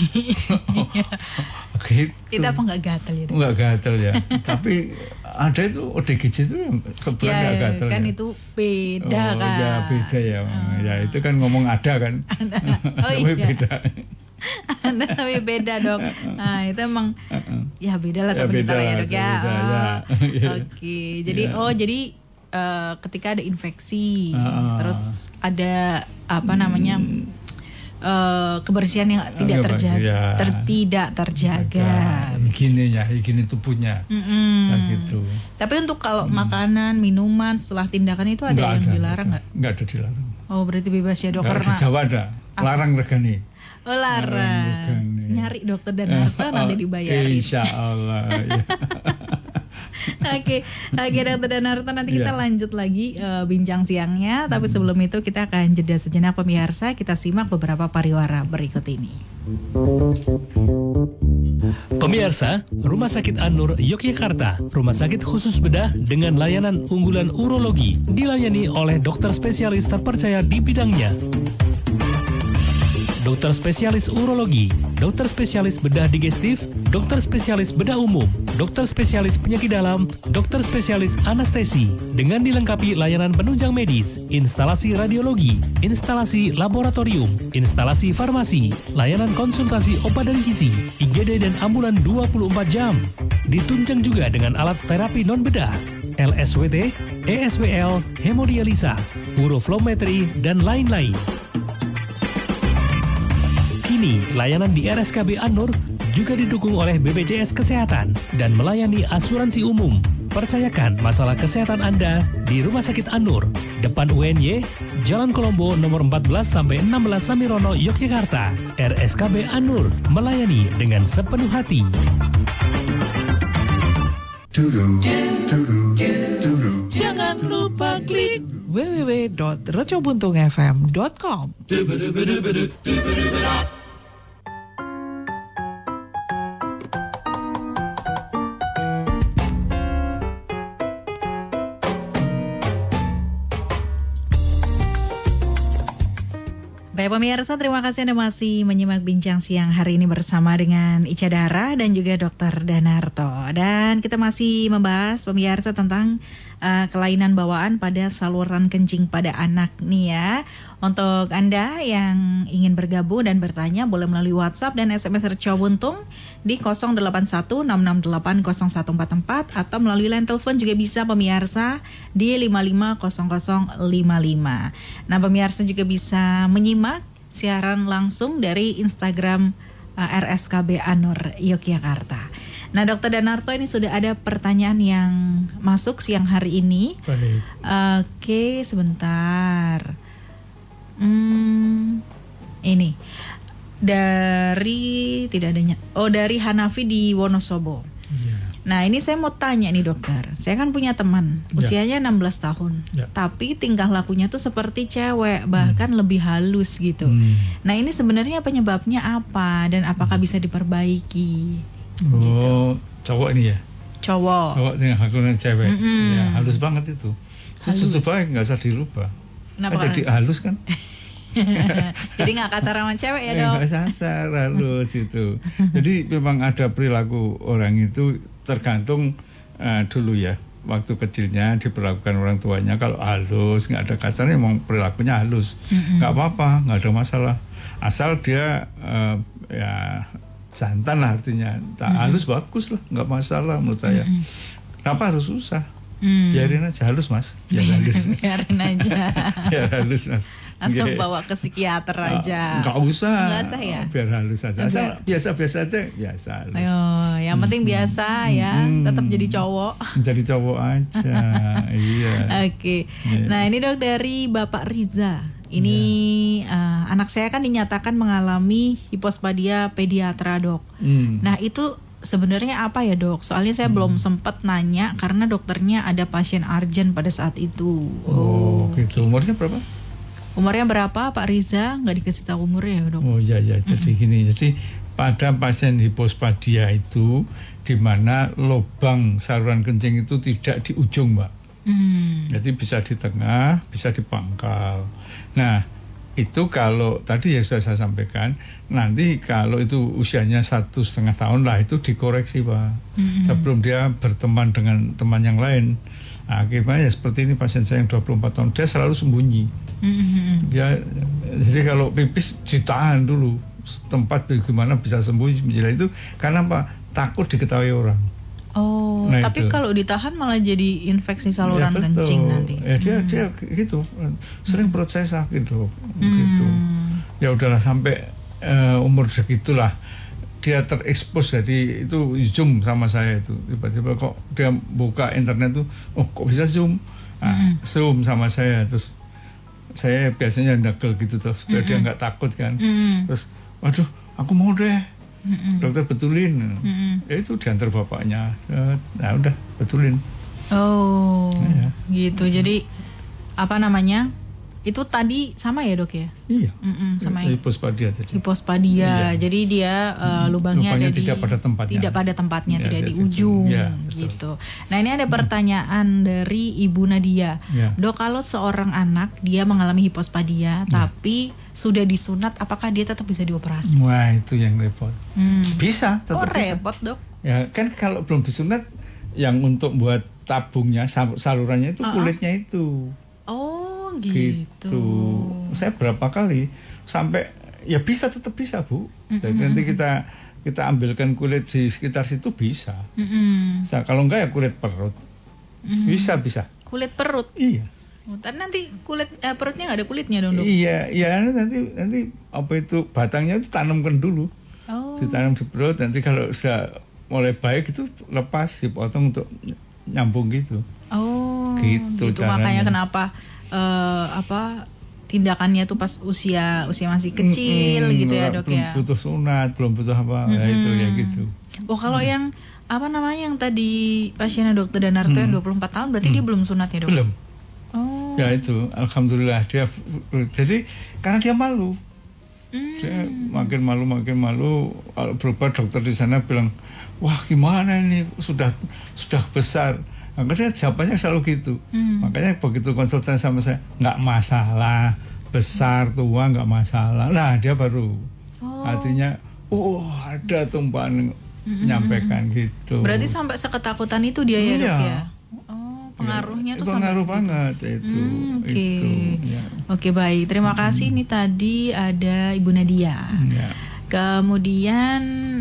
Speaker 3: Gitu.
Speaker 2: Itu apa nggak gatel ya?
Speaker 3: Nggak gatel ya. Tapi ada itu ODGJ itu yang sebenarnya nggak gatel
Speaker 2: kan
Speaker 3: ya.
Speaker 2: Itu beda kan?
Speaker 3: Ya beda ya. Ya itu kan ngomong ada kan.
Speaker 2: Tapi
Speaker 3: iya. Beda.
Speaker 2: Tapi beda, Dok. Nah itu emang ya beda lah sama kita lah ya, Dok ya. Oke. Jadi jadi ketika ada infeksi, terus ada apa namanya kebersihan yang tidak terjaga, higienis tubuhnya,
Speaker 3: gitu.
Speaker 2: Tapi untuk kalau makanan, minuman setelah tindakan itu ada yang dilarang nggak?
Speaker 3: Nggak ada dilarang.
Speaker 2: Oh, berarti bebas ya, Dok?
Speaker 3: Karena di Jawa ada larang regani.
Speaker 2: Oh, larang. Nyari dokter dan harta nanti dibayarin.
Speaker 3: Insya Allah. Ya.
Speaker 2: Oke, Dokter Danarto, nanti kita lanjut lagi bincang siangnya. Tapi sebelum itu kita akan jeda sejenak pemirsa. Kita simak beberapa pariwara berikut ini.
Speaker 4: Pemirsa, Rumah Sakit An-Nur Yogyakarta, rumah sakit khusus bedah dengan layanan unggulan urologi, dilayani oleh dokter spesialis terpercaya di bidangnya. Dokter spesialis urologi, dokter spesialis bedah digestif, dokter spesialis bedah umum, dokter spesialis penyakit dalam, dokter spesialis anestesi, dengan dilengkapi layanan penunjang medis, instalasi radiologi, instalasi laboratorium, instalasi farmasi, layanan konsultasi obat dan gizi, IGD dan ambulan 24 jam. Ditunjang juga dengan alat terapi non-bedah, LSWT, ESWL, hemodialisa, uroflowmetri, dan lain-lain. Kini, layanan di RSKB An-Nur juga didukung oleh BPJS Kesehatan dan melayani asuransi umum. Percayakan masalah kesehatan Anda di Rumah Sakit An-Nur, depan UNY, Jalan Kolombo nomor 14-16 Samirono, Yogyakarta. RSKB An-Nur melayani dengan sepenuh hati.
Speaker 5: Jangan lupa klik www.recobuntungfm.com.
Speaker 2: Baik pemirsa, terima kasih Anda masih menyimak bincang siang hari ini bersama dengan Ica Dara dan juga Dr. Danarto. Dan kita masih membahas pemirsa tentang kelainan bawaan pada saluran kencing pada anak nih ya. Untuk Anda yang ingin bergabung dan bertanya boleh melalui WhatsApp dan SMS Reco Buntung di 0816680144 atau melalui line telepon juga bisa pemirsa di 550055. Nah pemirsa juga bisa menyimak siaran langsung dari Instagram RSKB Anur Yogyakarta. Nah Dr. Danarto, ini sudah ada pertanyaan yang masuk siang hari ini.
Speaker 3: Baik.
Speaker 2: Oke, sebentar. Ini dari tidak adanya. Dari Hanafi di Wonosobo.
Speaker 3: Ya.
Speaker 2: Nah ini saya mau tanya nih dokter. Saya kan punya teman usianya 16 tahun, tapi tingkah lakunya tuh seperti cewek, bahkan lebih halus gitu. Nah ini sebenarnya penyebabnya apa dan apakah bisa diperbaiki?
Speaker 3: Oh, cowok ini ya?
Speaker 2: Cowok
Speaker 3: Cowok dengan halusan cewek. Ya, halus banget itu. Itu baik, nggak usah dirubah.
Speaker 2: Kenapa?
Speaker 3: Jadi halus kan?
Speaker 2: Jadi nggak kasar sama cewek ya dok?
Speaker 3: Nggak kasar, halus itu. Jadi memang ada perilaku orang itu tergantung dulu ya. Waktu kecilnya diperlakukan orang tuanya kalau halus, nggak ada kasarnya, memang perilakunya halus. Nggak apa-apa, nggak ada masalah. Asal dia ya santan lah artinya. Halus bagus lah, nggak masalah menurut saya. Kenapa harus susah? Biarin aja, halus mas, biar halus.
Speaker 2: Biarin aja.
Speaker 3: Biar halus mas.
Speaker 2: Atau bawa ke psikiater aja.
Speaker 3: Nggak usah.
Speaker 2: Nggak usah ya.
Speaker 3: Biar halus aja. Asal biasa-biasa aja, biasa halus.
Speaker 2: Ayo, yang penting biasa ya, tetap jadi cowok.
Speaker 3: Jadi cowok aja, iya.
Speaker 2: Oke. Nah ini dok dari Bapak Riza. Ini anak saya kan dinyatakan mengalami hipospadia pediatra dok. Nah itu sebenarnya apa ya dok? Soalnya saya belum sempat nanya karena dokternya ada pasien urgent pada saat itu.
Speaker 3: Oh gitu. Umurnya berapa?
Speaker 2: Umurnya berapa Pak Riza? Nggak dikasih tahu umurnya ya dok?
Speaker 3: Oh iya. Jadi gini. Jadi pada pasien hipospadia itu di mana lubang saluran kencing itu tidak di ujung mbak. Jadi bisa di tengah, bisa di pangkal. Nah itu kalau tadi yang sudah saya sampaikan, nanti kalau itu usianya 1,5 tahun lah itu dikoreksi pak, sebelum dia berteman dengan teman yang lain. Nah, akibatnya ya seperti ini pasien saya yang 24 tahun, dia selalu sembunyi. Jadi kalau pipis ditahan dulu, tempat bagaimana bisa sembunyi itu karena apa? Takut diketahui orang.
Speaker 2: Oh, nah, tapi kalau ditahan malah jadi infeksi saluran kencing nanti.
Speaker 3: Ya dia gitu, sering perut saya sakit gitu. Ya udahlah sampai umur segitulah dia terekspos, jadi itu Zoom sama saya itu tiba-tiba kok dia buka internet tuh, oh kok bisa Zoom, Zoom sama saya, terus saya biasanya ndagel gitu terus supaya dia nggak takut kan, terus waduh aku mau deh. Dokter betulin, ya itu diantar bapaknya, nah udah betulin.
Speaker 2: Oh, ya. Gitu. Jadi apa namanya? Itu tadi sama ya dok ya?
Speaker 3: Iya.
Speaker 2: Sama
Speaker 3: hipospadia tadi.
Speaker 2: Hipospadia. Iya. Jadi dia lubangnya ada
Speaker 3: tidak pada tempatnya.
Speaker 2: Tidak pada tempatnya, ya, tidak di ujung. Ya, gitu. Nah ini ada pertanyaan dari Ibu Nadia. Ya. Dok, kalau seorang anak dia mengalami hipospadia, tapi sudah disunat, apakah dia tetap bisa dioperasi?
Speaker 3: Wah itu yang repot. Bisa, tetap bisa.
Speaker 2: Repot dok?
Speaker 3: Ya kan kalau belum disunat, yang untuk buat tabungnya, salurannya itu kulitnya itu.
Speaker 2: Oh gitu.
Speaker 3: Saya berapa kali sampai ya bisa, tetap bisa bu. Jadi nanti kita ambilkan kulit di sekitar situ bisa. Kalau enggak ya kulit perut. Bisa.
Speaker 2: Kulit perut?
Speaker 3: Iya.
Speaker 2: Nanti kulit perutnya nggak ada kulitnya dong dok?
Speaker 3: Iya nanti apa itu batangnya itu tanamkan dulu. Ditanam di perut, nanti kalau sudah mulai baik itu lepas, dipotong untuk nyambung gitu. Gitu
Speaker 2: makanya kenapa tindakannya tuh pas usia masih kecil gitu ya dok ya.
Speaker 3: Belum butuh sunat, belum butuh apa itu ya gitu.
Speaker 2: Oh kalau yang apa namanya yang tadi pasiennya dokter Danarto yang 24 tahun berarti dia belum sunat ya dok?
Speaker 3: Belum. Ya itu, alhamdulillah dia, jadi karena dia malu, dia makin malu. Kalau berobat dokter di sana bilang, wah gimana ini sudah besar. Akhirnya jawabannya selalu gitu. Makanya begitu konsultasi sama saya, nggak masalah, besar tua nggak masalah. Nah dia baru artinya ada tumpahan menyampaikan gitu.
Speaker 2: Berarti sampai seketakutan itu dia ya, Dok ya? Pengaruhnya tuh
Speaker 3: pengaruh
Speaker 2: sampai
Speaker 3: banget itu.
Speaker 2: Oke.
Speaker 3: Itu, ya.
Speaker 2: Oke, baik. Terima kasih. Ini tadi ada Ibu Nadia.
Speaker 3: Ya.
Speaker 2: Kemudian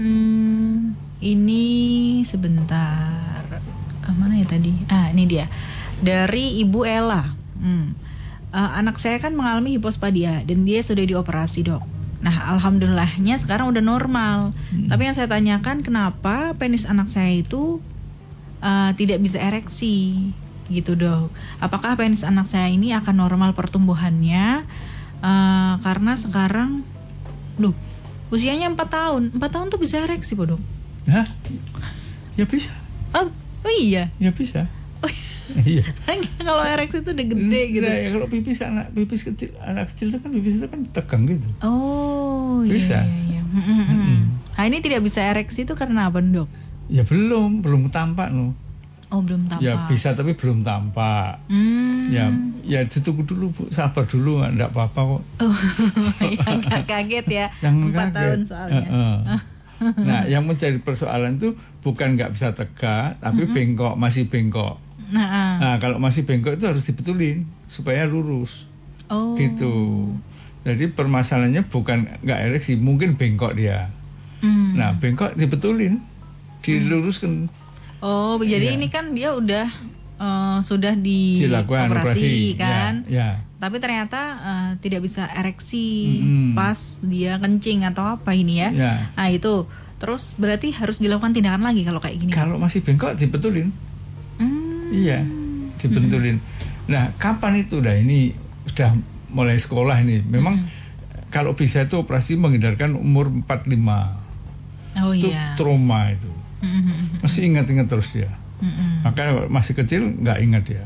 Speaker 2: ini sebentar. Mana ya tadi? Ini dia. Dari Ibu Ella. Anak saya kan mengalami hipospadia dan dia sudah dioperasi, Dok. Nah, alhamdulillahnya sekarang udah normal. Tapi yang saya tanyakan, kenapa penis anak saya itu tidak bisa ereksi, gitu, Dok? Apakah penis anak saya ini akan normal pertumbuhannya? Karena sekarang, usianya 4 tahun. 4 tahun tuh bisa ereksi, Dok?
Speaker 3: Hah? Ya bisa.
Speaker 2: Oh iya.
Speaker 3: Ya bisa. Iya.
Speaker 2: Kalau ereksi itu udah gede gitu.
Speaker 3: Ya, kalau pipis kecil, anak kecil itu kan pipis itu kan tegang gitu.
Speaker 2: Oh,
Speaker 3: bisa.
Speaker 2: Iya. Nah, ini tidak bisa ereksi itu karena apa, Dok?
Speaker 3: Ya belum tampak no.
Speaker 2: Oh, belum tampak.
Speaker 3: Ya bisa tapi belum tampak. Ya ditunggu dulu Bu, sabar dulu, enggak apa-apa kok.
Speaker 2: Oh, yang gak kaget ya. 4 tahun soalnya.
Speaker 3: Nah, yang menjadi persoalan itu bukan nggak bisa tegak, tapi bengkok, masih bengkok. Nah, kalau masih bengkok itu harus dibetulin supaya lurus.
Speaker 2: Oh.
Speaker 3: Gitu. Jadi permasalahannya bukan nggak ereksi, mungkin bengkok dia. Nah, bengkok dibetulin, diluruskan.
Speaker 2: Oh, jadi ini kan dia udah sudah dioperasi kan?
Speaker 3: Ya.
Speaker 2: Tapi ternyata tidak bisa ereksi pas dia kencing atau apa ini ya. Nah, itu. Terus berarti harus dilakukan tindakan lagi kalau kayak gini.
Speaker 3: Kalau masih bengkok dibetulin. Iya, dibetulin. Nah, kapan itu? Nah, ini sudah mulai sekolah ini. Memang kalau bisa itu operasi menghindarkan umur 45.
Speaker 2: Oh
Speaker 3: itu
Speaker 2: iya.
Speaker 3: trauma itu. Masih ingat-ingat terus dia. Makanya masih kecil nggak ingat dia.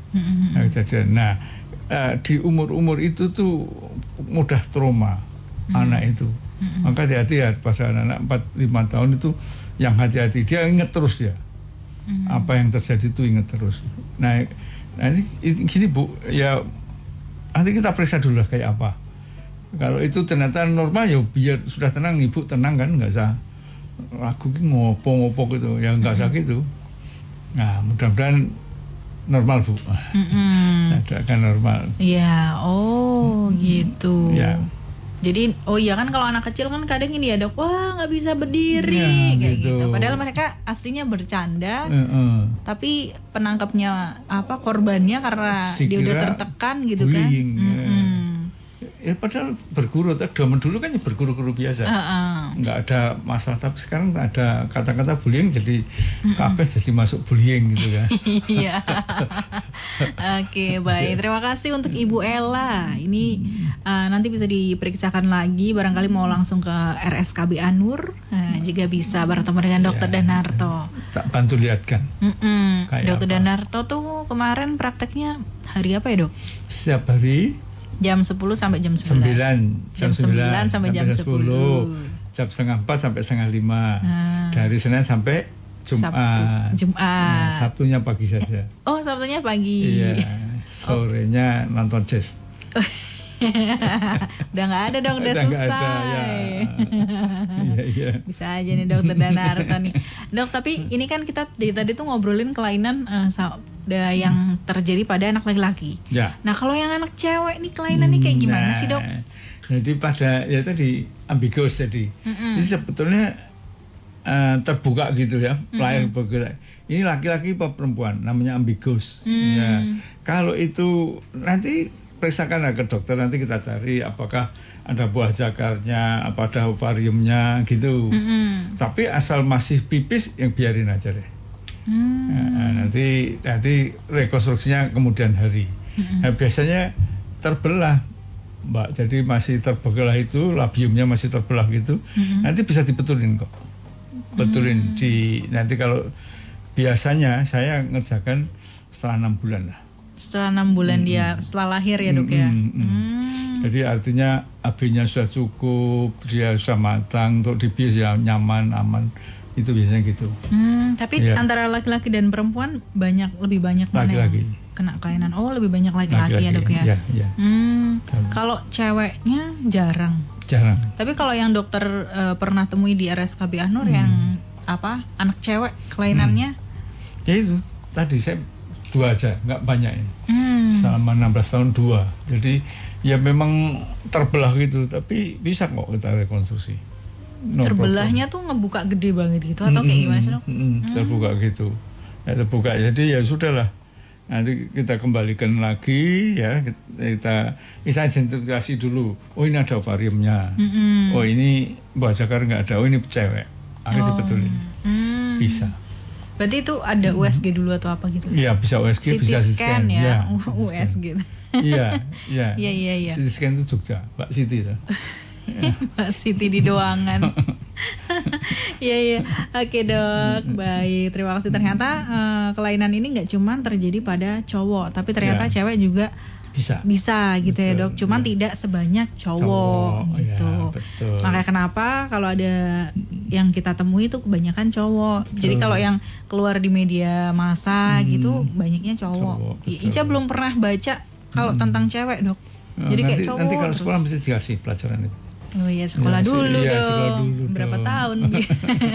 Speaker 3: Nah, di umur-umur itu tuh mudah trauma anak itu. Maka hati-hati ya pada anak-anak 4-5 tahun itu, yang hati-hati, dia ingat terus dia. Apa yang terjadi itu ingat terus. Nah ini gini Bu, ya nanti kita periksa dulu lah kayak apa. Kalau itu ternyata normal ya biar sudah tenang, Ibu tenang kan, nggak usah ragu ngopo-ngopo gitu, ya nggak usah gitu. Nah mudah-mudahan normal Bu. Akan normal.
Speaker 2: Iya, gitu.
Speaker 3: Ya.
Speaker 2: Jadi, kan kalau anak kecil kan kadang ini ya, Dok, wah nggak bisa berdiri kayak gitu. Padahal mereka aslinya bercanda, tapi penangkapnya korbannya karena dia udah tertekan gitu
Speaker 3: bullying,
Speaker 2: kan.
Speaker 3: Ya padahal berguru, zaman dulu kan berguru-guru biasa, nggak ada masalah. Tapi sekarang ada kata-kata bullying, jadi kabeh jadi masuk bullying gitu kan.
Speaker 2: Iya. Oke, baik. Terima kasih untuk Ibu Ella. Ini nanti bisa diperiksakan lagi. Barangkali mau langsung ke RSKB Anur, juga bisa bertemu dengan Dokter Danarto.
Speaker 3: Tak bantu lihatkan.
Speaker 2: Dokter Danarto tuh kemarin prakteknya hari apa ya, Dok?
Speaker 3: Setiap hari.
Speaker 2: Jam 10 sampai jam 11.
Speaker 3: Jam 9
Speaker 2: sampai jam 10.
Speaker 3: Jam 4:30 sampai 4:30. Dari Senin sampai Jumat.
Speaker 2: Jumat.
Speaker 3: Nah, Sabtunya pagi saja.
Speaker 2: Oh, Sabtunya pagi.
Speaker 3: Iya. Sorenya nonton jazz.
Speaker 2: Udah nggak ada dong, udah selesai.
Speaker 3: Iya.
Speaker 2: Bisa aja nih Dokter Danarto nih. Dok, tapi ini kan kita dari tadi tuh ngobrolin kelainan yang terjadi pada anak laki-laki.
Speaker 3: Ya.
Speaker 2: Nah, kalau yang anak cewek nih kelainannya kayak gimana sih, Dok?
Speaker 3: Jadi pada tadi ambigus jadi. Ini sebetulnya terbuka gitu ya, lahir bergerak. Ini laki-laki apa perempuan, namanya ambigus. Ya. Kalau itu nanti periksakan ke dokter, nanti kita cari apakah ada buah jakarnya, apa ada ovariumnya gitu. Tapi asal masih pipis, yang biarin aja deh. Nah, nanti rekonstruksinya kemudian hari. Nah, biasanya terbelah, Mbak. Jadi masih terbelah itu, labiumnya masih terbelah gitu. Nanti bisa dibetulin kok. Betulin nanti kalau biasanya saya ngerjakan setelah 6 bulan lah.
Speaker 2: Setelah 6 bulan dia setelah lahir ya, Dok ya.
Speaker 3: Jadi artinya AB-nya sudah cukup, dia sudah matang untuk dibius ya, nyaman, aman. Itu biasanya gitu.
Speaker 2: Tapi antara laki-laki dan perempuan lebih banyak mana?
Speaker 3: Laki-laki.
Speaker 2: kena kelainan. Oh, lebih banyak laki-laki ya, Dok ya?
Speaker 3: Iya.
Speaker 2: Kalau ceweknya jarang. Tapi kalau yang dokter pernah temui di RSKB Ahnur yang anak cewek kelainannya?
Speaker 3: Ya itu tadi saya 2 aja, nggak banyak ini. Selama 16 tahun 2. Jadi ya memang terbelah gitu, tapi bisa kok kita rekonstruksi.
Speaker 2: Terbelahnya tuh ngebuka gede banget gitu atau kayak gimana sih, Dok?
Speaker 3: Terbuka gitu. Ya terbuka. Jadi ya sudahlah. Nanti kita kembalikan lagi ya, kita identifikasi dulu. Oh, ini ada ovariumnya. Oh, ini buah zakar nggak ada. Oh, ini cewek. Akhirnya dibetulin. Bisa.
Speaker 2: Berarti itu ada USG dulu atau apa gitu?
Speaker 3: Iya, bisa USG, bisa CT scan
Speaker 2: ya. USG.
Speaker 3: Iya.
Speaker 2: CT
Speaker 3: scan itu Jogja, Mbak Siti.
Speaker 2: Mbak Siti di Doangan. Iya. Oke, Dok. Baik, terima kasih. Ternyata kelainan ini nggak cuma terjadi pada cowok, tapi ternyata cewek juga bisa gitu. Betul, ya, Dok. Cuman tidak sebanyak cowok gitu.
Speaker 3: Ya, betul.
Speaker 2: Makanya kenapa kalau ada yang kita temui itu kebanyakan cowok. Betul. Jadi kalau yang keluar di media massa gitu banyaknya cowok. Ica belum pernah baca kalau tentang cewek, Dok. Jadi kayak cowok.
Speaker 3: Nanti kalau sekolah mesti dikasih pelajaran itu.
Speaker 2: Oh iya, sekolah dulu dong.
Speaker 3: Sekolah dulu
Speaker 2: berapa tahun gitu.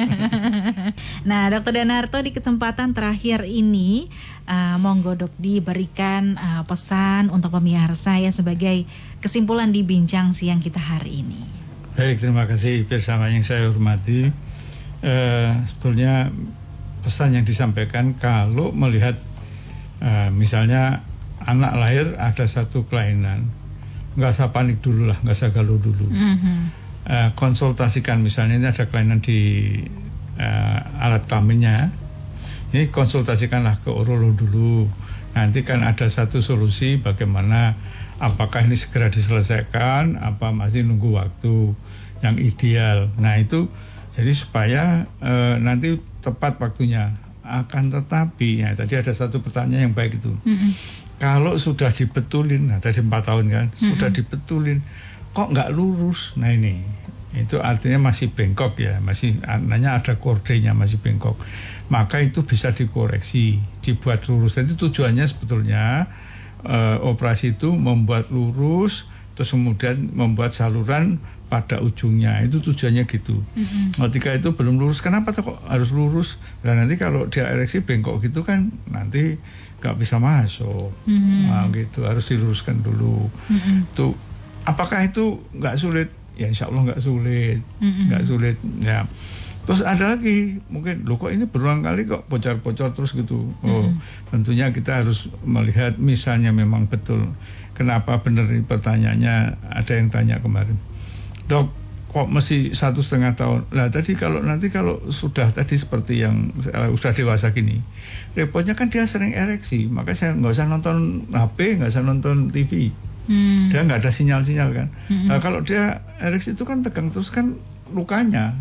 Speaker 2: Nah, Dr. Danarto di kesempatan terakhir ini monggo Dok diberikan pesan untuk pemirsa ya sebagai kesimpulan di bincang siang kita hari ini.
Speaker 3: Baik, terima kasih bersama yang saya hormati. Sebetulnya pesan yang disampaikan kalau melihat misalnya anak lahir ada satu kelainan, nggak usah panik dulu lah, nggak usah galau dulu. Konsultasikan, misalnya ini ada kelainan di alat kelaminnya, ini konsultasikanlah ke urolog dulu. Nanti kan ada satu solusi bagaimana, apakah ini segera diselesaikan, apa masih nunggu waktu yang ideal. Nah itu jadi supaya nanti tepat waktunya. Akan tetapi ya tadi ada satu pertanyaan yang baik itu. Kalau sudah dibetulin, nah tadi 4 tahun kan, sudah dibetulin, kok nggak lurus? Nah ini, itu artinya masih bengkok ya, masih anaknya ada kordenya masih bengkok. Maka itu bisa dikoreksi, dibuat lurus. Jadi tujuannya sebetulnya operasi itu membuat lurus, terus kemudian membuat saluran pada ujungnya. Itu tujuannya gitu. Ketika itu belum lurus, kenapa kok harus lurus? Dan nanti kalau dia ereksi bengkok gitu kan, nanti nggak bisa masuk. Nah, gitu harus diluruskan dulu. Tuh, apakah itu nggak sulit? Ya insya Allah nggak sulit, nggak sulit. Ya. Terus ada lagi mungkin, loh kok ini berulang kali kok bocor-bocor terus gitu. Oh, tentunya kita harus melihat misalnya memang betul. Kenapa benar ini pertanyaannya? Ada yang tanya kemarin, Dok, kok mesti 1,5 tahun? Lah tadi kalau sudah tadi seperti yang sudah dewasa gini, repotnya kan dia sering ereksi, maka saya nggak usah nonton HP, nggak usah nonton TV, dia nggak ada sinyal-sinyal kan. Nah kalau dia ereksi itu kan tegang terus kan lukanya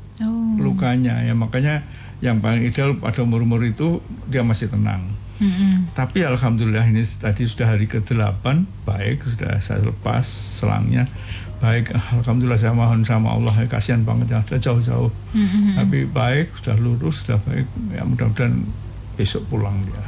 Speaker 3: ya, makanya yang paling ideal pada umur-umur itu dia masih tenang. Tapi alhamdulillah ini tadi sudah hari ke-8 baik, sudah saya lepas selangnya. Baik, alhamdulillah saya mohon sama Allah, ya, kasihan banget yang sudah jauh-jauh. Tapi baik, sudah lurus, sudah baik. Ya mudah-mudahan besok pulang dia.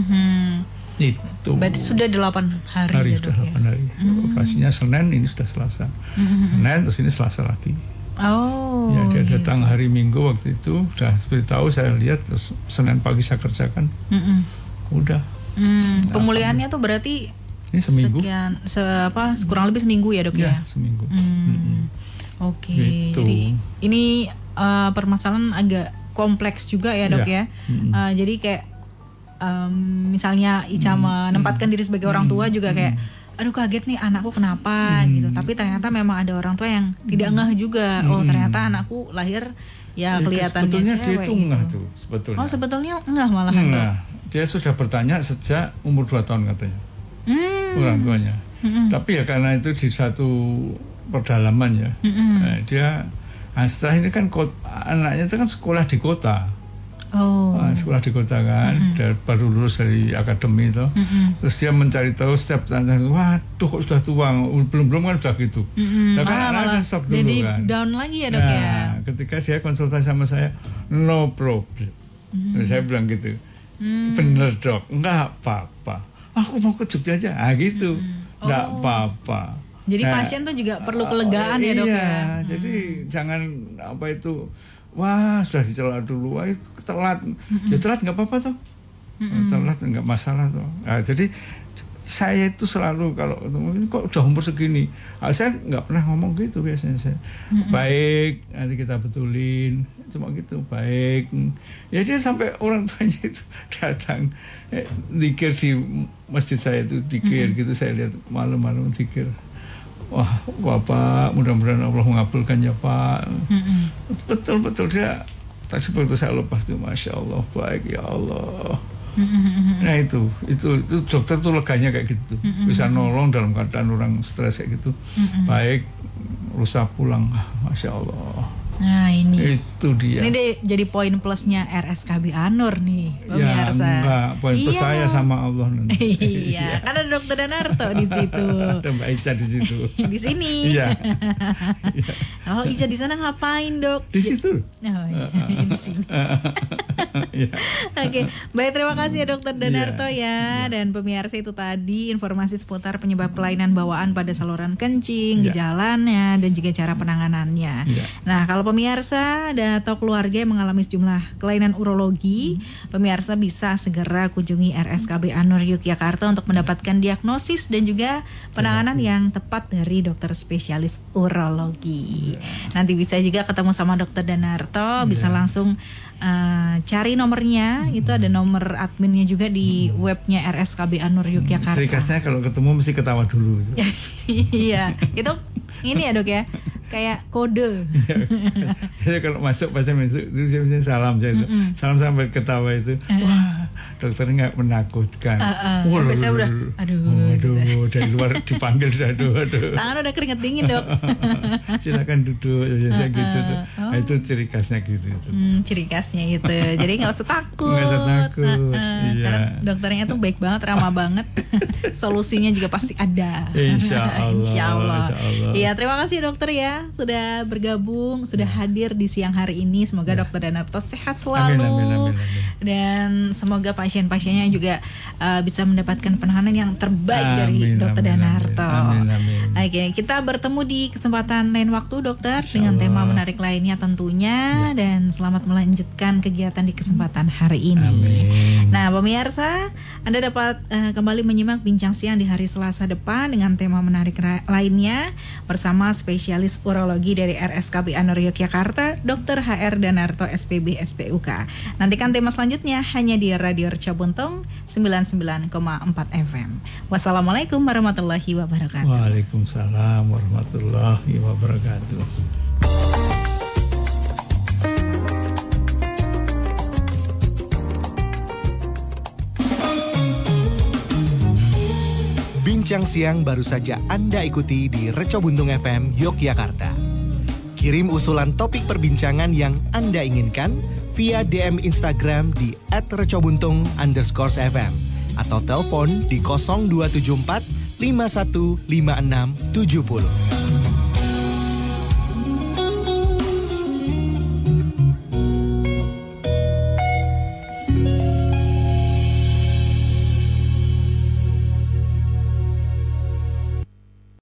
Speaker 3: Itu.
Speaker 2: Berarti sudah 8 hari.
Speaker 3: Sudah 8 hari. Operasinya Senin, ini sudah Selasa. Senin, terus ini Selasa lagi.
Speaker 2: Oh.
Speaker 3: Ya dia datang hari Minggu waktu itu, sudah beritahu, saya lihat, terus Senin pagi saya kerjakan. Udah.
Speaker 2: Pemulihannya tuh berarti
Speaker 3: ini seminggu.
Speaker 2: Kurang lebih seminggu ya, Dok ya?
Speaker 3: Seminggu.
Speaker 2: Oke.
Speaker 3: Gitu.
Speaker 2: Jadi ini permasalahan agak kompleks juga ya, Dok ya. Jadi kayak misalnya Ica menempatkan diri sebagai orang tua juga kayak, aduh kaget nih anakku kenapa gitu. Tapi ternyata memang ada orang tua yang tidak ngeh juga. Oh ternyata anakku lahir ya kelihatannya
Speaker 3: sebetulnya
Speaker 2: cewek.
Speaker 3: Dia tuh
Speaker 2: gitu.
Speaker 3: ngeh tuh sebetulnya.
Speaker 2: Oh sebetulnya ngeh malahan.
Speaker 3: Dia sudah bertanya sejak umur 2 tahun katanya. Orang tuanya. Tapi ya karena itu di satu pedalaman ya. Dia setelah ini kan anaknya itu kan sekolah di kota. Sekolah di kota kan, dia baru lulus dari akademi itu. Terus dia mencari tahu setiap tanya, waduh kok sudah tua, belum kan sudah gitu. Nah, kan anaknya stop dulu
Speaker 2: jadi
Speaker 3: kan.
Speaker 2: down lagi ya, Dok ya.
Speaker 3: Ketika dia konsultasi sama saya, no problem. Saya bilang gitu. Bener Dok, enggak apa-apa. aku mau ke Jogja aja, gitu. Nggak apa-apa.
Speaker 2: Jadi pasien tuh juga perlu kelegaan ya dok ya.
Speaker 3: Iya, jadi jangan apa itu, wah sudah dicela dulu, wah telat, ya telat nggak apa-apa toh, telat nggak masalah toh. Nah, jadi saya itu selalu kalau kok udah umur segini, saya nggak pernah ngomong gitu biasanya saya. Baik, nanti kita betulin, cuma gitu baik. Ya dia sampai orang tuanya itu datang dikir di masjid saya itu dikir gitu, saya lihat malam-malam dikir. Wah Bapak, mudah-mudahan Allah mengabulkan ya Pak. Betul-betul dia tadi waktu saya lepas tuh, Masya Allah baik ya Allah. Nah itu dokter tuh leganya kayak gitu, bisa nolong dalam keadaan orang stres kayak gitu. Baik, lusa pulang, Masya Allah.
Speaker 2: Nah ini
Speaker 3: itu dia.
Speaker 2: Ini jadi poin plusnya RSKB Anur nih pemirsa.
Speaker 3: Ya enggak, poin plus saya sama Allah nanti.
Speaker 2: Iya, kan ada Dokter Danarto di situ.
Speaker 3: Ada Mbak Ica di situ.
Speaker 2: Di sini.
Speaker 3: Iya.
Speaker 2: Kalau Ica di sana ngapain dok?
Speaker 3: Di situ.
Speaker 2: Oh, iya. Di sini. Oke, baik, terima kasih ya Dokter Danarto ya. Dan pemirsa, itu tadi informasi seputar penyebab kelainan bawaan pada saluran kencing, gejalanya, dan juga cara penanganannya. Nah, kalau pemirsa atau keluarga yang mengalami sejumlah kelainan urologi, pemirsa bisa segera kunjungi RSKB Anur Yogyakarta untuk mendapatkan diagnosis dan juga penanganan yang tepat dari dokter spesialis urologi. Nanti bisa juga ketemu sama Dokter Danarto, bisa langsung cari nomornya, itu ada nomor adminnya juga di webnya RSKB Anur Yogyakarta.
Speaker 3: Ciri khasnya kalau ketemu mesti ketawa dulu.
Speaker 2: Iya, itu ini ya dok ya, kayak kode.
Speaker 3: Ya, kalau masuk pasien masuk itu saya biasanya salam salam sampai ketawa itu. Wah, dokternya nggak menakutkan.
Speaker 2: Biasanya udah
Speaker 3: aduh, dari luar dipanggil aduh.
Speaker 2: Tangan udah keringet dingin dok.
Speaker 3: Silakan duduk, biasanya gitu tuh. Nah, itu ciri khasnya gitu.
Speaker 2: Ciri khasnya itu. Jadi nggak usah takut.
Speaker 3: Nggak usah takut. Iya.
Speaker 2: Karena dokternya tuh baik banget, ramah banget. Solusinya juga pasti ada.
Speaker 3: Insya Allah.
Speaker 2: Iya, terima kasih dokter ya sudah bergabung, sudah hadir di siang hari ini. Semoga Dokter Danarto sehat selalu. Amin. Dan semoga pasien-pasiennya juga bisa mendapatkan penanganan yang terbaik dari Dokter Danarto.
Speaker 3: Amin.
Speaker 2: Oke, kita bertemu di kesempatan lain waktu dokter dengan tema menarik lainnya tentunya. Dan selamat melanjutkan kegiatan di kesempatan hari ini.
Speaker 3: Amin.
Speaker 2: Nah pemirsa, Anda dapat kembali menyimak Bincang Siang di hari Selasa depan dengan tema menarik lainnya bersama spesialis urologi dari RSKB Anur Yogyakarta, Dr. HR Danarto SPB SPUK. Nantikan tema selanjutnya hanya di Radio Recabuntong 99,4 FM. Wassalamualaikum warahmatullahi wabarakatuh.
Speaker 3: Waalaikumsalam warahmatullahi wabarakatuh.
Speaker 1: Bincang Siang baru saja Anda ikuti di Recobuntung FM Yogyakarta. Kirim usulan topik perbincangan yang Anda inginkan via DM Instagram di @recobuntung_FM atau telepon di 0274 515670.